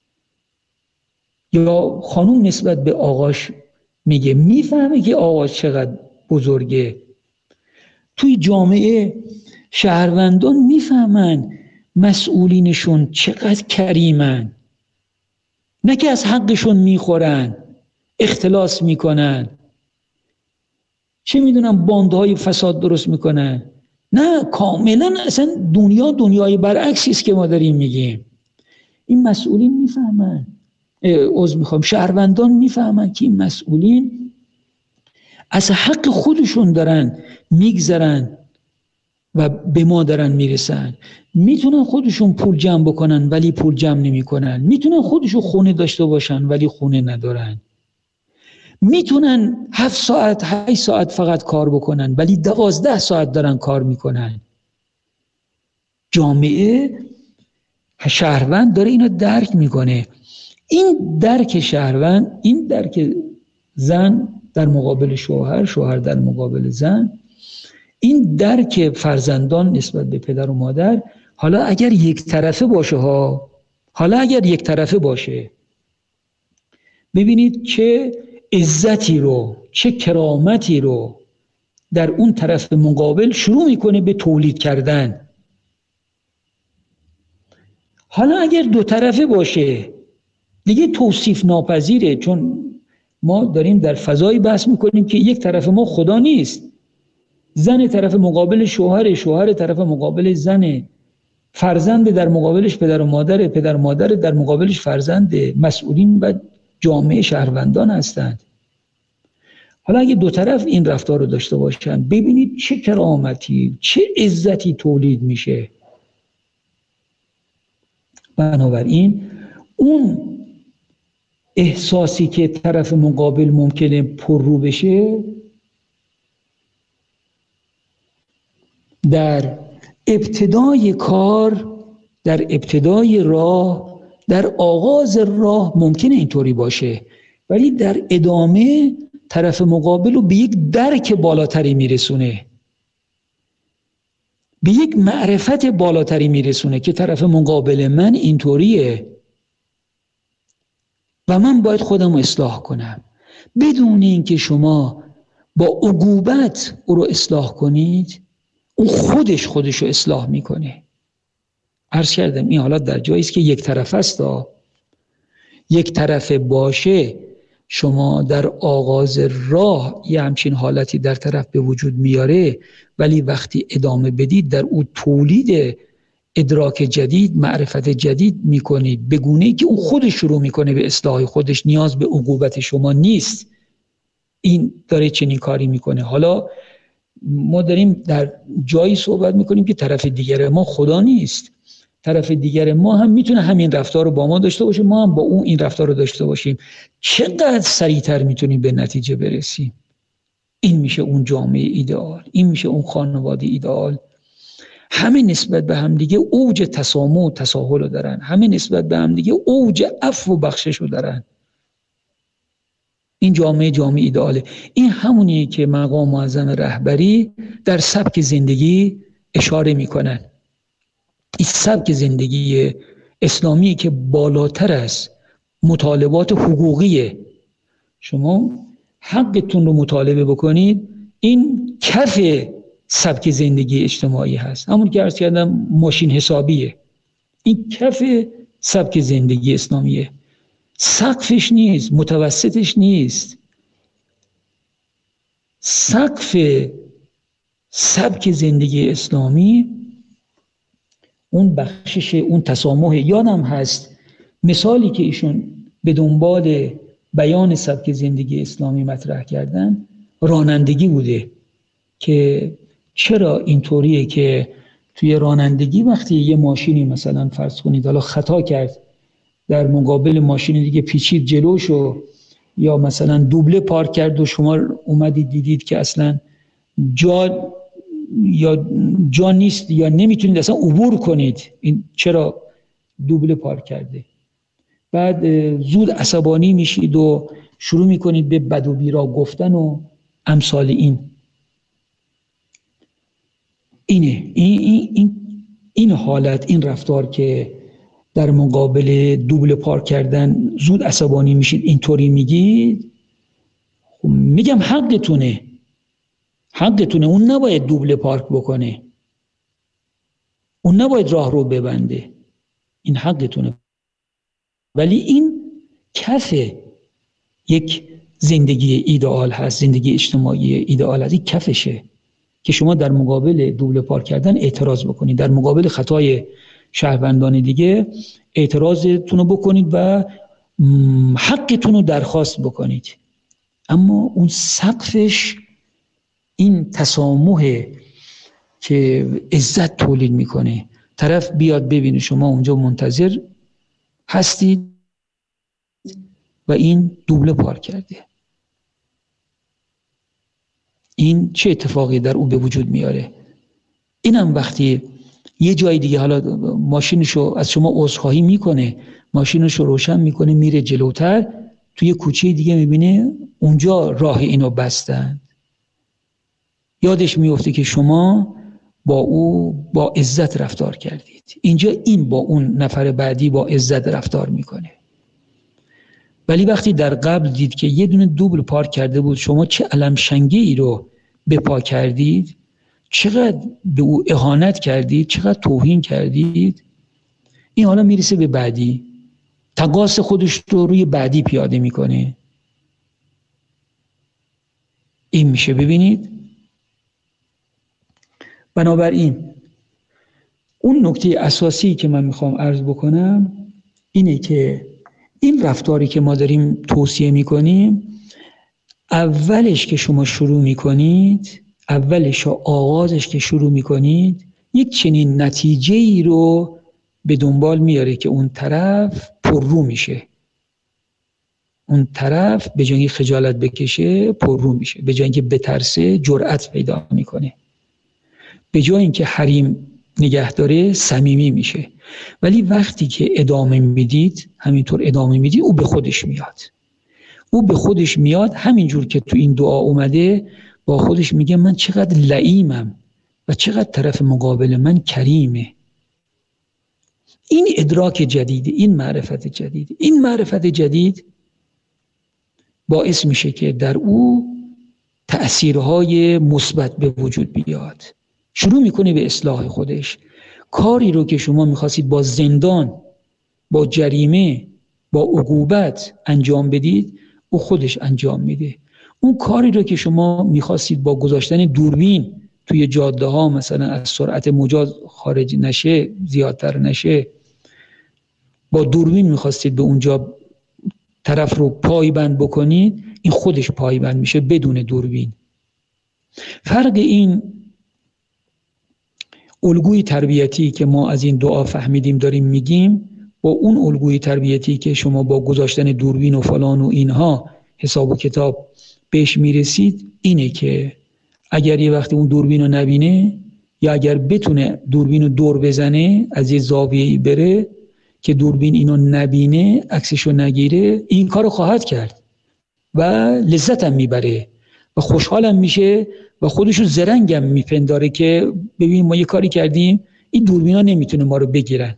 یا خانوم نسبت به آقاش میگه، میفهمه که آقاش چقدر بزرگه. توی جامعه شهروندان میفهمن مسئولینشون چقدر کریمن، نه که از حقشون میخورن، اختلاس میکنن، چه میدونم باندهای فساد درست میکنن. نه، کاملا اصلا دنیا دنیای برعکسی است که ما داریم میگیم. این مسئولین میفهمن، عذر میخوام، شهروندان میفهمن که این مسئولین از حق خودشون دارن میگذرن و به ما دارن میرسن. میتونن خودشون پول جمع بکنن ولی پول جمع نمیکنن، میتونن خودشون خونه داشته باشن ولی خونه ندارن، میتونن هفت ساعت هشت ساعت فقط کار بکنن ولی دوازده ساعت دارن کار میکنن. جامعه شهروند داره اینو درک میکنه. این درک شهروند، این درک زن در مقابل شوهر، شوهر در مقابل زن، این درک فرزندان نسبت به پدر و مادر، حالا اگر یک طرفه باشه ها، حالا اگر یک طرفه باشه، ببینید چه عزتی رو، چه کرامتی رو در اون طرف مقابل شروع میکنه به تولید کردن. حالا اگر دو طرفه باشه دیگه توصیف ناپذیره، چون ما داریم در فضایی بحث میکنیم که یک طرف ما خدا نیست. زن طرف مقابل شوهر، شوهر طرف مقابل زن، فرزند در مقابلش پدر و مادر، پدر و مادر در مقابلش فرزند، مسئولین و جامعه شهروندان هستند. حالا اگه دو طرف این رفتار رو داشته باشن، ببینید چه کرامتی، چه عزتی تولید میشه. بنابراین اون احساسی که طرف مقابل ممکنه پررو بشه، در ابتدای کار، در ابتدای راه، در آغاز راه ممکنه اینطوری باشه، ولی در ادامه طرف مقابل رو به یک درک بالاتری میرسونه، به یک معرفت بالاتری میرسونه که طرف مقابل من اینطوریه و من باید خودم رو اصلاح کنم. بدون اینکه شما با عقوبت او رو اصلاح کنید، اون خودش خودش رو اصلاح میکنه. عرض کردم این حالات در جایی است که یک طرف است. یک طرفه باشه، شما در آغاز راه یه همچین حالتی در طرف به وجود میاره، ولی وقتی ادامه بدید در او تولید ادراک جدید، معرفت جدید میکنید، به گونه‌ای که او خودش شروع میکنه به اصلاح خودش، نیاز به عقوبت شما نیست. این داره چنین کاری میکنه. حالا ما داریم در جایی صحبت میکنیم که طرف دیگر ما خدا نیست، طرف دیگر ما هم میتونه همین رفتار رو با ما داشته باشه، ما هم با اون این رفتار رو داشته باشیم. چقدر سریعتر میتونیم به نتیجه برسیم. این میشه اون جامعه ایدئال، این میشه اون خانواده ایدئال. همه نسبت به هم دیگه اوج تسامح و تساهل رو دارن، همه نسبت به هم دیگه اوج عفو و بخشش رو دارن. این جامعه جامعه ایدئاله. این همونیه که مقام معظم رهبری در سبک زندگی اشاره میکنن. این سبک زندگی اسلامی که بالاتر از مطالبات حقوقیه. شما حقتون رو مطالبه بکنید، این کف سبک زندگی اجتماعی هست. همون که عرض کردم ماشین حسابیه. این کف سبک زندگی اسلامیه. سقفش نیست، متوسطش نیست. سقف سبک زندگی اسلامی اون بخشش، اون تسامح. یادم هست مثالی که ایشون به دنبال بیان سبک زندگی اسلامی مطرح کردن رانندگی بوده، که چرا اینطوریه که توی رانندگی وقتی یه ماشینی مثلا فرض کنید حالا خطا کرد در مقابل ماشین دیگه پیچید جلوشو، یا مثلا دوبله پارک کرد و شما اومدید دیدید که اصلا جا یا جا نیست یا نمیتونید اصلا عبور کنید، این چرا دوبله پارک کرده. بعد زود عصبانی میشید و شروع میکنید به بد و بیرا گفتن و امثال این. اینه این, این, این, این حالت، این رفتار که در مقابل دوبله پارک کردن زود عصبانی میشید، اینطوری میگید، خب میگم حقتونه، حقتونه. اون نباید دوبله پارک بکنه، اون نباید راه رو ببنده، این حقتونه. ولی این کف یک زندگی ایدئال هست، زندگی اجتماعی ایدئال هست، این کفشه که شما در مقابل دوبله پارک کردن اعتراض بکنید، در مقابل خطای شهروندان دیگه اعتراضتون رو بکنید و حقتون رو درخواست بکنید. اما اون سقفش این تسامحه که عزت تولید میکنه. طرف بیاد ببینه شما اونجا منتظر هستید و این دوبله پارک کرده، این چه اتفاقی در اون به وجود میاره؟ اینم وقتی یه جای دیگه حالا ماشینشو از شما عذرخواهی میکنه، ماشینشو روشن میکنه میره جلوتر، توی کوچه دیگه میبینه اونجا راه اینو بستن، یادش میفته که شما با او با عزت رفتار کردید. اینجا این با اون نفر بعدی با عزت رفتار میکنه. ولی وقتی در قبل دید که یه دونه دوبل پارک کرده بود، شما چه علم شنگی ای رو به پا کردید، چقدر به او اهانت کردید، چقدر توهین کردید، این حالا میرسه به بعدی، تقاص خودش رو روی بعدی پیاده میکنه. این میشه. ببینید، بنابراین اون نکته اساسی که من میخوام عرض بکنم اینه که این رفتاری که ما داریم توصیه میکنیم، اولش که شما شروع میکنید، اولش و آغازش که شروع میکنید، یک چنین نتیجه ای رو به دنبال میاره که اون طرف پر رو میشه، اون طرف به جای اینکه خجالت بکشه پر رو میشه، به جای اینکه بترسه جرأت پیدا میکنه، به جای اینکه حریم نگه داره صمیمی میشه. ولی وقتی که ادامه میدید، همینطور ادامه میدید، او به خودش میاد، او به خودش میاد همینجور که تو این دعا اومده، با خودش میگه من چقدر لئیمم و چقدر طرف مقابل من کریمه. این ادراک جدید، این معرفت جدید، این معرفت جدید باعث میشه که در او تأثیرهای مثبت به وجود بیاد. شروع میکنه به اصلاح خودش. کاری رو که شما میخواستید با زندان، با جریمه، با عقوبت انجام بدید، او خودش انجام میده. اون کاری رو که شما میخواستید با گذاشتن دوربین توی جاده ها مثلا از سرعت مجاز خارج نشه، زیادتر نشه، با دوربین میخواستید به اونجا طرف رو پایبند بکنید، این خودش پایبند میشه بدون دوربین. فرق این الگوی تربیتی که ما از این دعا فهمیدیم داریم میگیم با اون الگوی تربیتی که شما با گذاشتن دوربین و فلان و اینها حساب و کتاب بهش میرسید، اینه که اگر یه وقتی اون دوربین رو نبینه، یا اگر بتونه دوربین رو دور بزنه، از یه زاویه‌ای بره که دوربین اینو نبینه، عکسشو نگیره، این کارو خواهد کرد و لذتم میبره و خوشحالم میشه و خودشو زرنگم میپنداره که ببین ما یه کاری کردیم، این دوربینا نمیتونه ما رو بگیرن.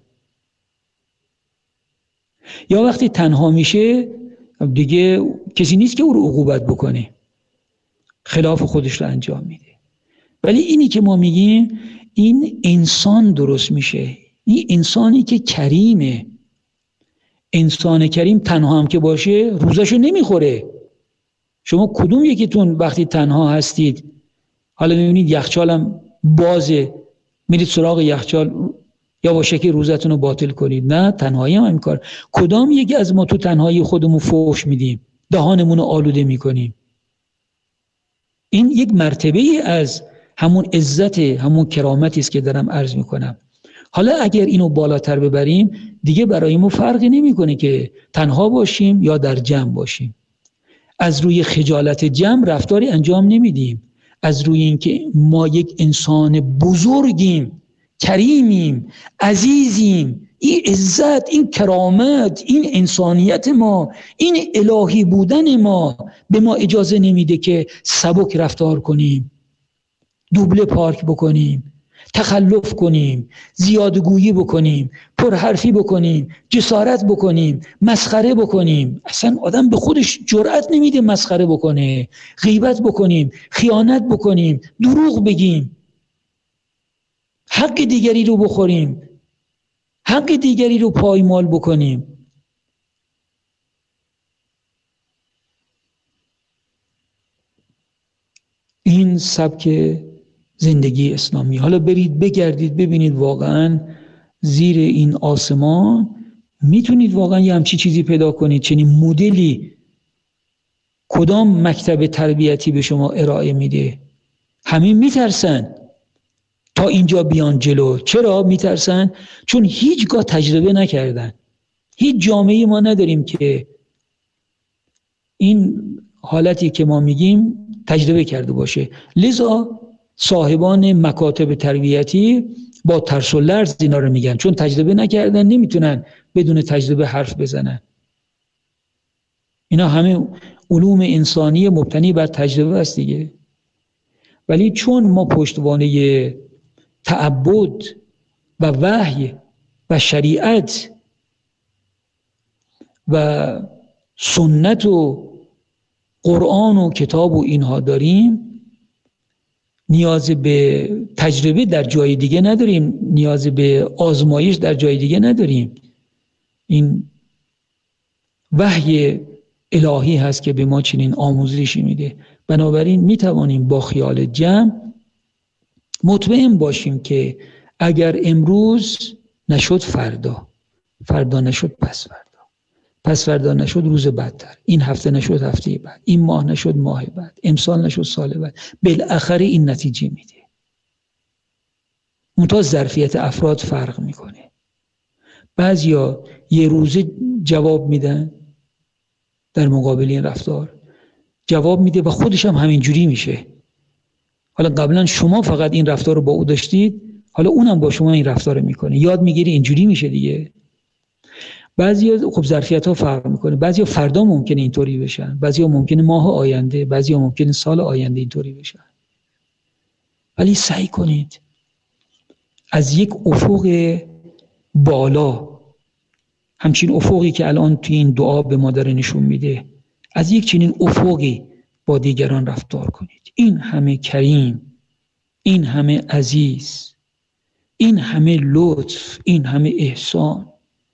یا وقتی تنها میشه دیگه کسی نیست که او رو عقوبت بکنه، خلاف خودش رو انجام میده. ولی اینی که ما میگیم، این انسان درست میشه، این انسانی که کریمه. انسان کریم تنها هم که باشه روزشو نمیخوره. شما کدوم یکیتون وقتی تنها هستید، حالا میبینید یخچالم بازه، میرید سراغ یخچال یا با شکل روزتون رو باطل کنید؟ نه، تنهایی هم این کار. کدام یکی از ما تو تنهایی خودمون فحش میدیم، دهانمون رو آلوده میکنیم؟ این یک مرتبه از همون عزت، همون کرامتی است که دارم عرض میکنم. حالا اگر اینو بالاتر ببریم دیگه برای ما فرقی نمیکنه که تنها باشیم یا در جمع باشیم. از روی خجالت جمع رفتاری انجام نمیدیم، از روی اینکه ما یک انسان بزرگیم، کریمیم، عزیزیم، این عزت، این کرامت، این انسانیت ما، این الهی بودن ما به ما اجازه نمیده که سبک رفتار کنیم، دوبله پارک بکنیم، تخلف کنیم، زیادگویی بکنیم، پرحرفی بکنیم، جسارت بکنیم، مسخره بکنیم. اصلا آدم به خودش جرأت نمیده مسخره بکنه، غیبت بکنیم، خیانت بکنیم، دروغ بگیم، حق دیگری رو بخوریم، حق دیگری رو پایمال بکنیم. این سبک زندگی اسلامی. حالا برید بگردید ببینید واقعا زیر این آسمان میتونید واقعا یه همچی چیزی پیدا کنید، چنین مدلی کدام مکتب تربیتی به شما ارائه میده؟ همه میترسن تا اینجا بیان جلو. چرا میترسن؟ چون هیچگاه تجربه نکردن. هیچ جامعه ما نداریم که این حالتی که ما میگیم تجربه کرده باشه. لذا صاحبان مکاتب تربیتی با ترس و لرز اینا رو میگن، چون تجربه نکردن نمیتونن بدون تجربه حرف بزنن. اینا همه علوم انسانی مبتنی بر تجربه است دیگه. ولی چون ما پشتوانه تعبد و وحی و شریعت و سنت و قرآن و کتاب و اینها داریم، نیاز به تجربه در جای دیگه نداریم، نیاز به آزمایش در جای دیگه نداریم. این وحی الهی هست که به ما چنین آموزشی میده. بنابراین میتوانیم با خیال جمع مطمئن باشیم که اگر امروز نشد فردا، فردا نشد پس فردا، پس فردا نشد روز بعدتر، این هفته نشد هفته بعد، این ماه نشد ماه بعد، امسال نشد سال بعد، بالاخره این نتیجه میده. منتها ظرفیت افراد فرق میکنه. بعضیا یه روزه جواب میدن در مقابل این رفتار، جواب میده و خودش هم همین جوری میشه. حالا قبلا شما فقط این رفتار رو با او داشتید، حالا اونم با شما این رفتار رو میکنه، یاد میگیری اینجوری میشه دیگه. بعضیا خب ظرفیت ها فرق میکنه، بعضیا فردا ممکنه اینطوری بشن، بعضیا ممکنه ماه آینده، بعضیا ممکنه سال آینده اینطوری بشن. ولی سعی کنید از یک افق بالا، همچین افقی که الان توی این دعا به ما داره نشون میده، از یک چنین افقی با دیگران رفتار کنید. این همه کریم، این همه عزیز، این همه لطف، این همه احسان.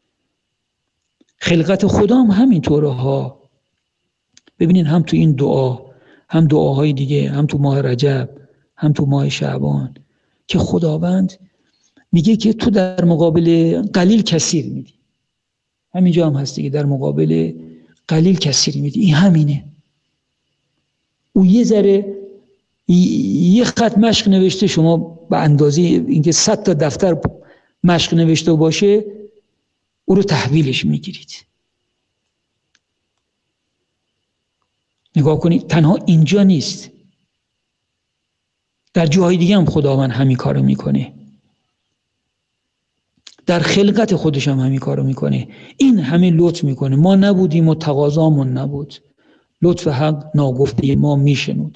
خلقت خدا هم همینطوره ها. ببینید هم تو این دعا، هم دعاهای دیگه، هم تو ماه رجب، هم تو ماه شعبان، که خداوند میگه که تو در مقابل قلیل کثیر میدی. همینجا هم هست دیگه، در مقابل قلیل کثیر میدی. این همینه. او یه ذره یه خط مشق نوشته، شما به اندازه اینکه صد تا دفتر مشق نوشته باشه او رو تحویلش میگیرید. نگاه کنید، تنها اینجا نیست، در جاهای دیگه هم خداوند همین کارو میکنه، در خلقت خودش هم همین کارو میکنه. این همه لطف میکنه. ما نبودیم و تقاضامون نبود، لطف حق ناگفته ما میشنود.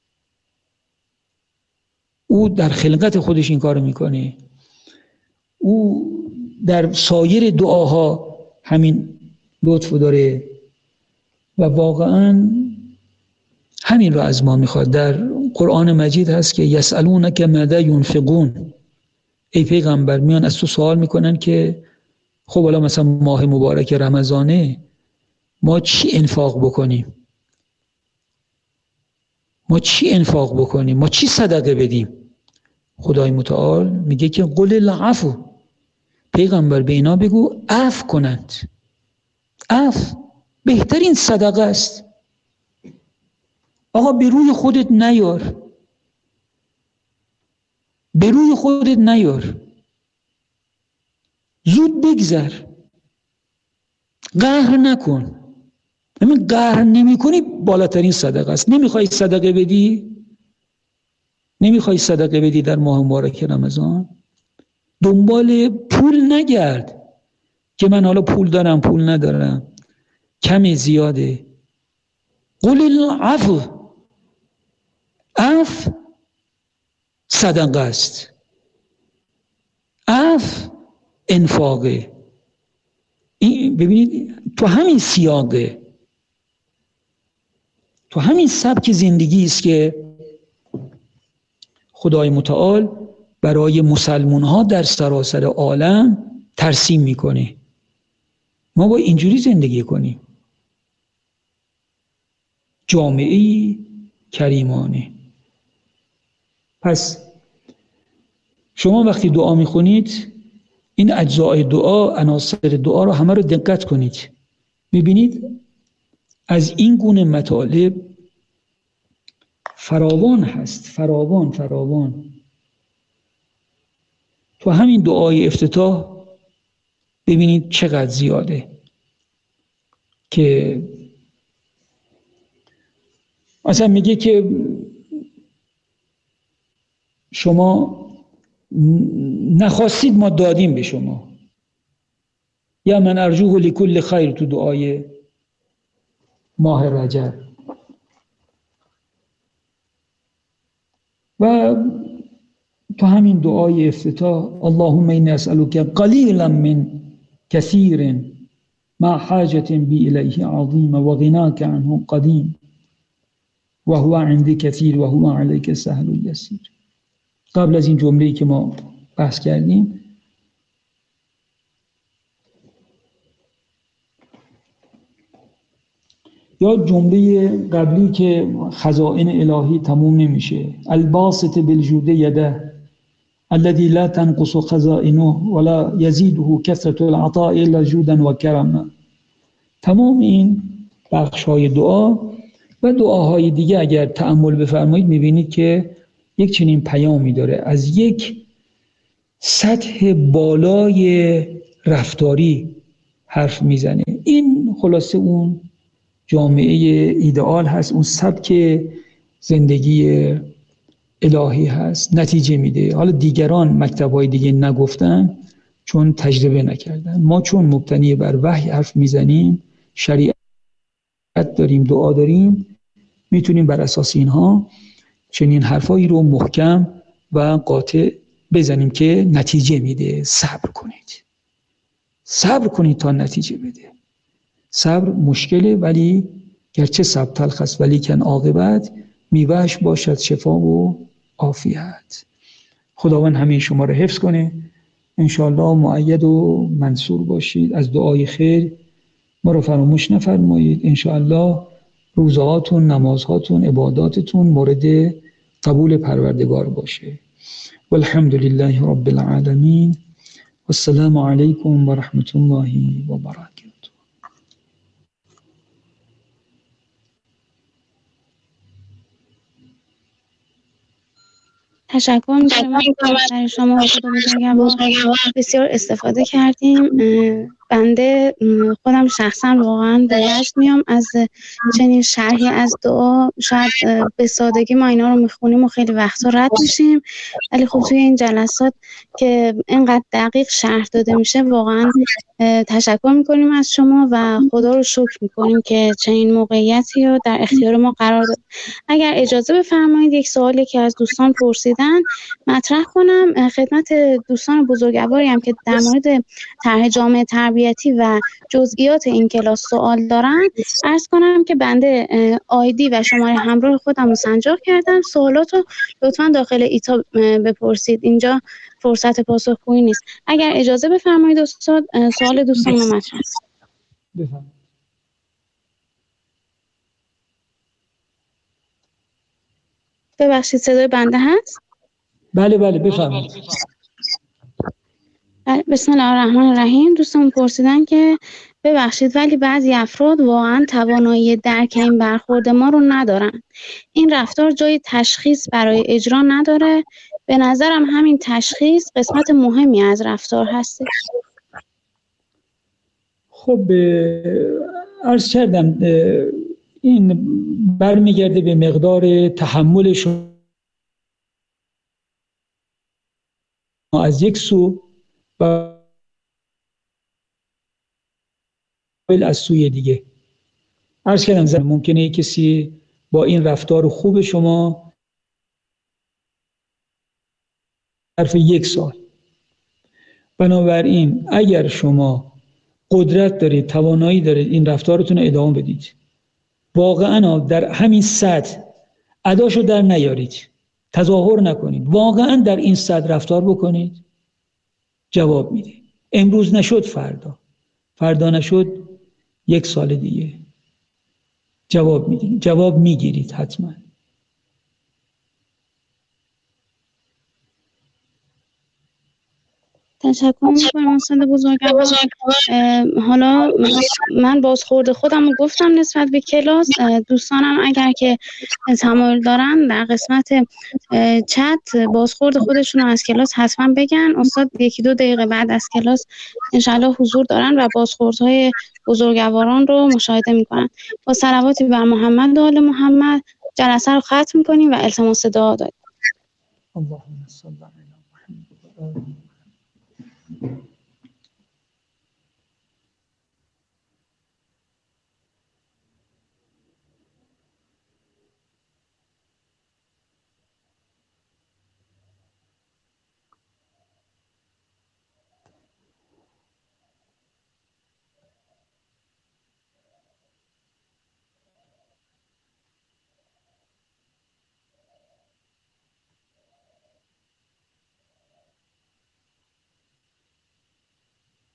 او در خلقت خودش این کارو میکنه. او در سایر دعاها همین لطف داره و واقعا همین رو از ما میخواد. در قرآن مجید هست که یسألونک ماذا ینفقون، ای پیغمبر میان از تو سوال میکنن که خب حالا مثلا ماه مبارک رمضانه ما چی انفاق بکنیم، ما چی انفاق بکنیم، ما چی صدقه بدیم. خدای متعال میگه که قل العفو، پیغمبر به اینا بگو عفو کنند. عفو بهترین صدقه است. آقا به روی خودت نیار، به روی خودت نیار. زود بگذر، قهر نکن. همین قهر نمی کنی بالاترین صدقه است. نمیخوای صدقه بدی؟ نمیخوای صدقه بدی در ماه مبارک رمضان؟ دنبال پول نگرد که من حالا پول دارم پول ندارم، کمی زیاده. قل العفو، عفو صدقه است، عفو انفاقه. این ببینید تو همین سیاقه، تو همین سبک زندگی است که خدای متعال برای مسلمان ها در سراسر عالم ترسیم میکنه. ما با اینجوری زندگی کنیم، جامعه کریمانه. پس شما وقتی دعا میخونید این اجزای دعا، عناصر دعا رو همه رو دقت کنید، میبینید از این گونه مطالب فراوان هست، فراوان فراوان. تو همین دعای افتتاح ببینید چقدر زیاده که مثلا میگه که شما نخواستید ما دادیم به شما. یا من ارجوه لکل خیر تو دعای ماه رجب. و تو همین دعای افتتاح اللهم اینی اسألک قلیلا من کثیر مع حاجة بی الیه عظیم و غناک عنه قدیم و هو عندی کثیر و هو علیک سهل و یسیر. قبل از این جمله‌ای که ما بحث کردیم یا جمله قبلی که خزائن الهی تموم نمیشه، الباسط بالجود یده الذي لا تنقص خزائنه ولا يزيده كثرة العطاء الا جودا و کرما. تمام این بخش‌های دعا و دعاهای دیگه اگر تأمل بفرمایید میبینید که یک چنین پیامی داره، از یک سطح بالای رفتاری حرف میزنه. این خلاصه اون جامعه ایدئال هست، اون سبک زندگی الهی هست، نتیجه میده. حالا دیگران مکتب‌های دیگه نگفتن چون تجربه نکردن، ما چون مبتنی بر وحی حرف میزنیم، شریعت داریم، دعا داریم، میتونیم بر اساس اینها چنین حرفایی رو محکم و قاطع بزنیم که نتیجه میده. صبر کنید، صبر کنید تا نتیجه بده. صبر مشکله، ولی گرچه صبر تلخ است ولی کن عاقبت میوهش باشد شفا و عافیت. خداوند همه شما رو حفظ کنه، انشاءالله مؤید و منصور باشید. از دعای خیر ما رو فراموش نفرمایید. انشاءالله روزهاتون، نمازهاتون، عباداتتون مورد قبول پروردگار باشه. والحمد لله رب العالمین و السلام علیکم و رحمت الله و برکاته. تشکر می‌کنم از شما. بسیار استفاده کردیم. بنده خودم شخصا واقعا به وجد میام از چنین شرحی از دعا. شاید به سادگی ما اینا رو میخونیم و خیلی وقتا رد میشیم، ولی خب توی این جلسات که اینقدر دقیق شرح داده میشه واقعا تشکر میکنیم از شما و خدا رو شکر میکنیم که چنین موقعیتی رو در اختیار ما قرار داد. اگر اجازه بفرمایید یک سوالی که از دوستان پرسیدن مطرح کنم خدمت دوستان بزرگواری هم که در مورد طرح جامعه تربیتی و جزئیات این کلاس سوال دارن. عرض کنم که بنده آیدی و شماره همراه خودم رو سنجاق کردم. سوالات رو لطفا داخل ایتا بپرسید، اینجا فرصت پاسخگویی نیست. اگر اجازه بفرمایید استاد سوال دوستان رو مطرح بفرمایید. ببخشید صدای بنده هست؟ بله بله بفرمایید. بسم الله الرحمن الرحیم. دوستان پرسیدن که ببخشید ولی بعضی افراد واقعا توانایی درک این برخورد ما رو ندارن. این رفتار جای تشخیص برای اجرا نداره. به نظرم همین تشخیص قسمت مهمی از رفتار هستش. خب عرض کردم این برمیگرده به مقدار تحمل شما از یک سو و از سوی دیگه. عرض کردم ممکنه کسی با این رفتار خوب شما ظرف یک سال، بنابراین اگر شما قدرت دارید، توانایی دارید، این رفتارتون رو ادامه بدید. واقعا در همین سطح اداشو در نیارید، تظاهر نکنید، واقعا در این سطح رفتار بکنید، جواب میدید. امروز نشد فردا، فردا نشد یک سال دیگه جواب میدید، جواب میگیرید حتما. تشکر میکنم استاد بزرگوار. حالا من بازخورد خودم رو گفتم نسبت به کلاس. دوستانم اگر که تمایل دارن در قسمت چت بازخورد خودشون رو از کلاس حتما بگن. استاد یکی دو دقیقه بعد از کلاس انشالله حضور دارن و بازخوردهای بزرگواران رو مشاهده میکنن. با صلواتی بر محمد و آل محمد جلسه رو ختم کنیم و التماس دعا داریم. اللهم صل علی محمد.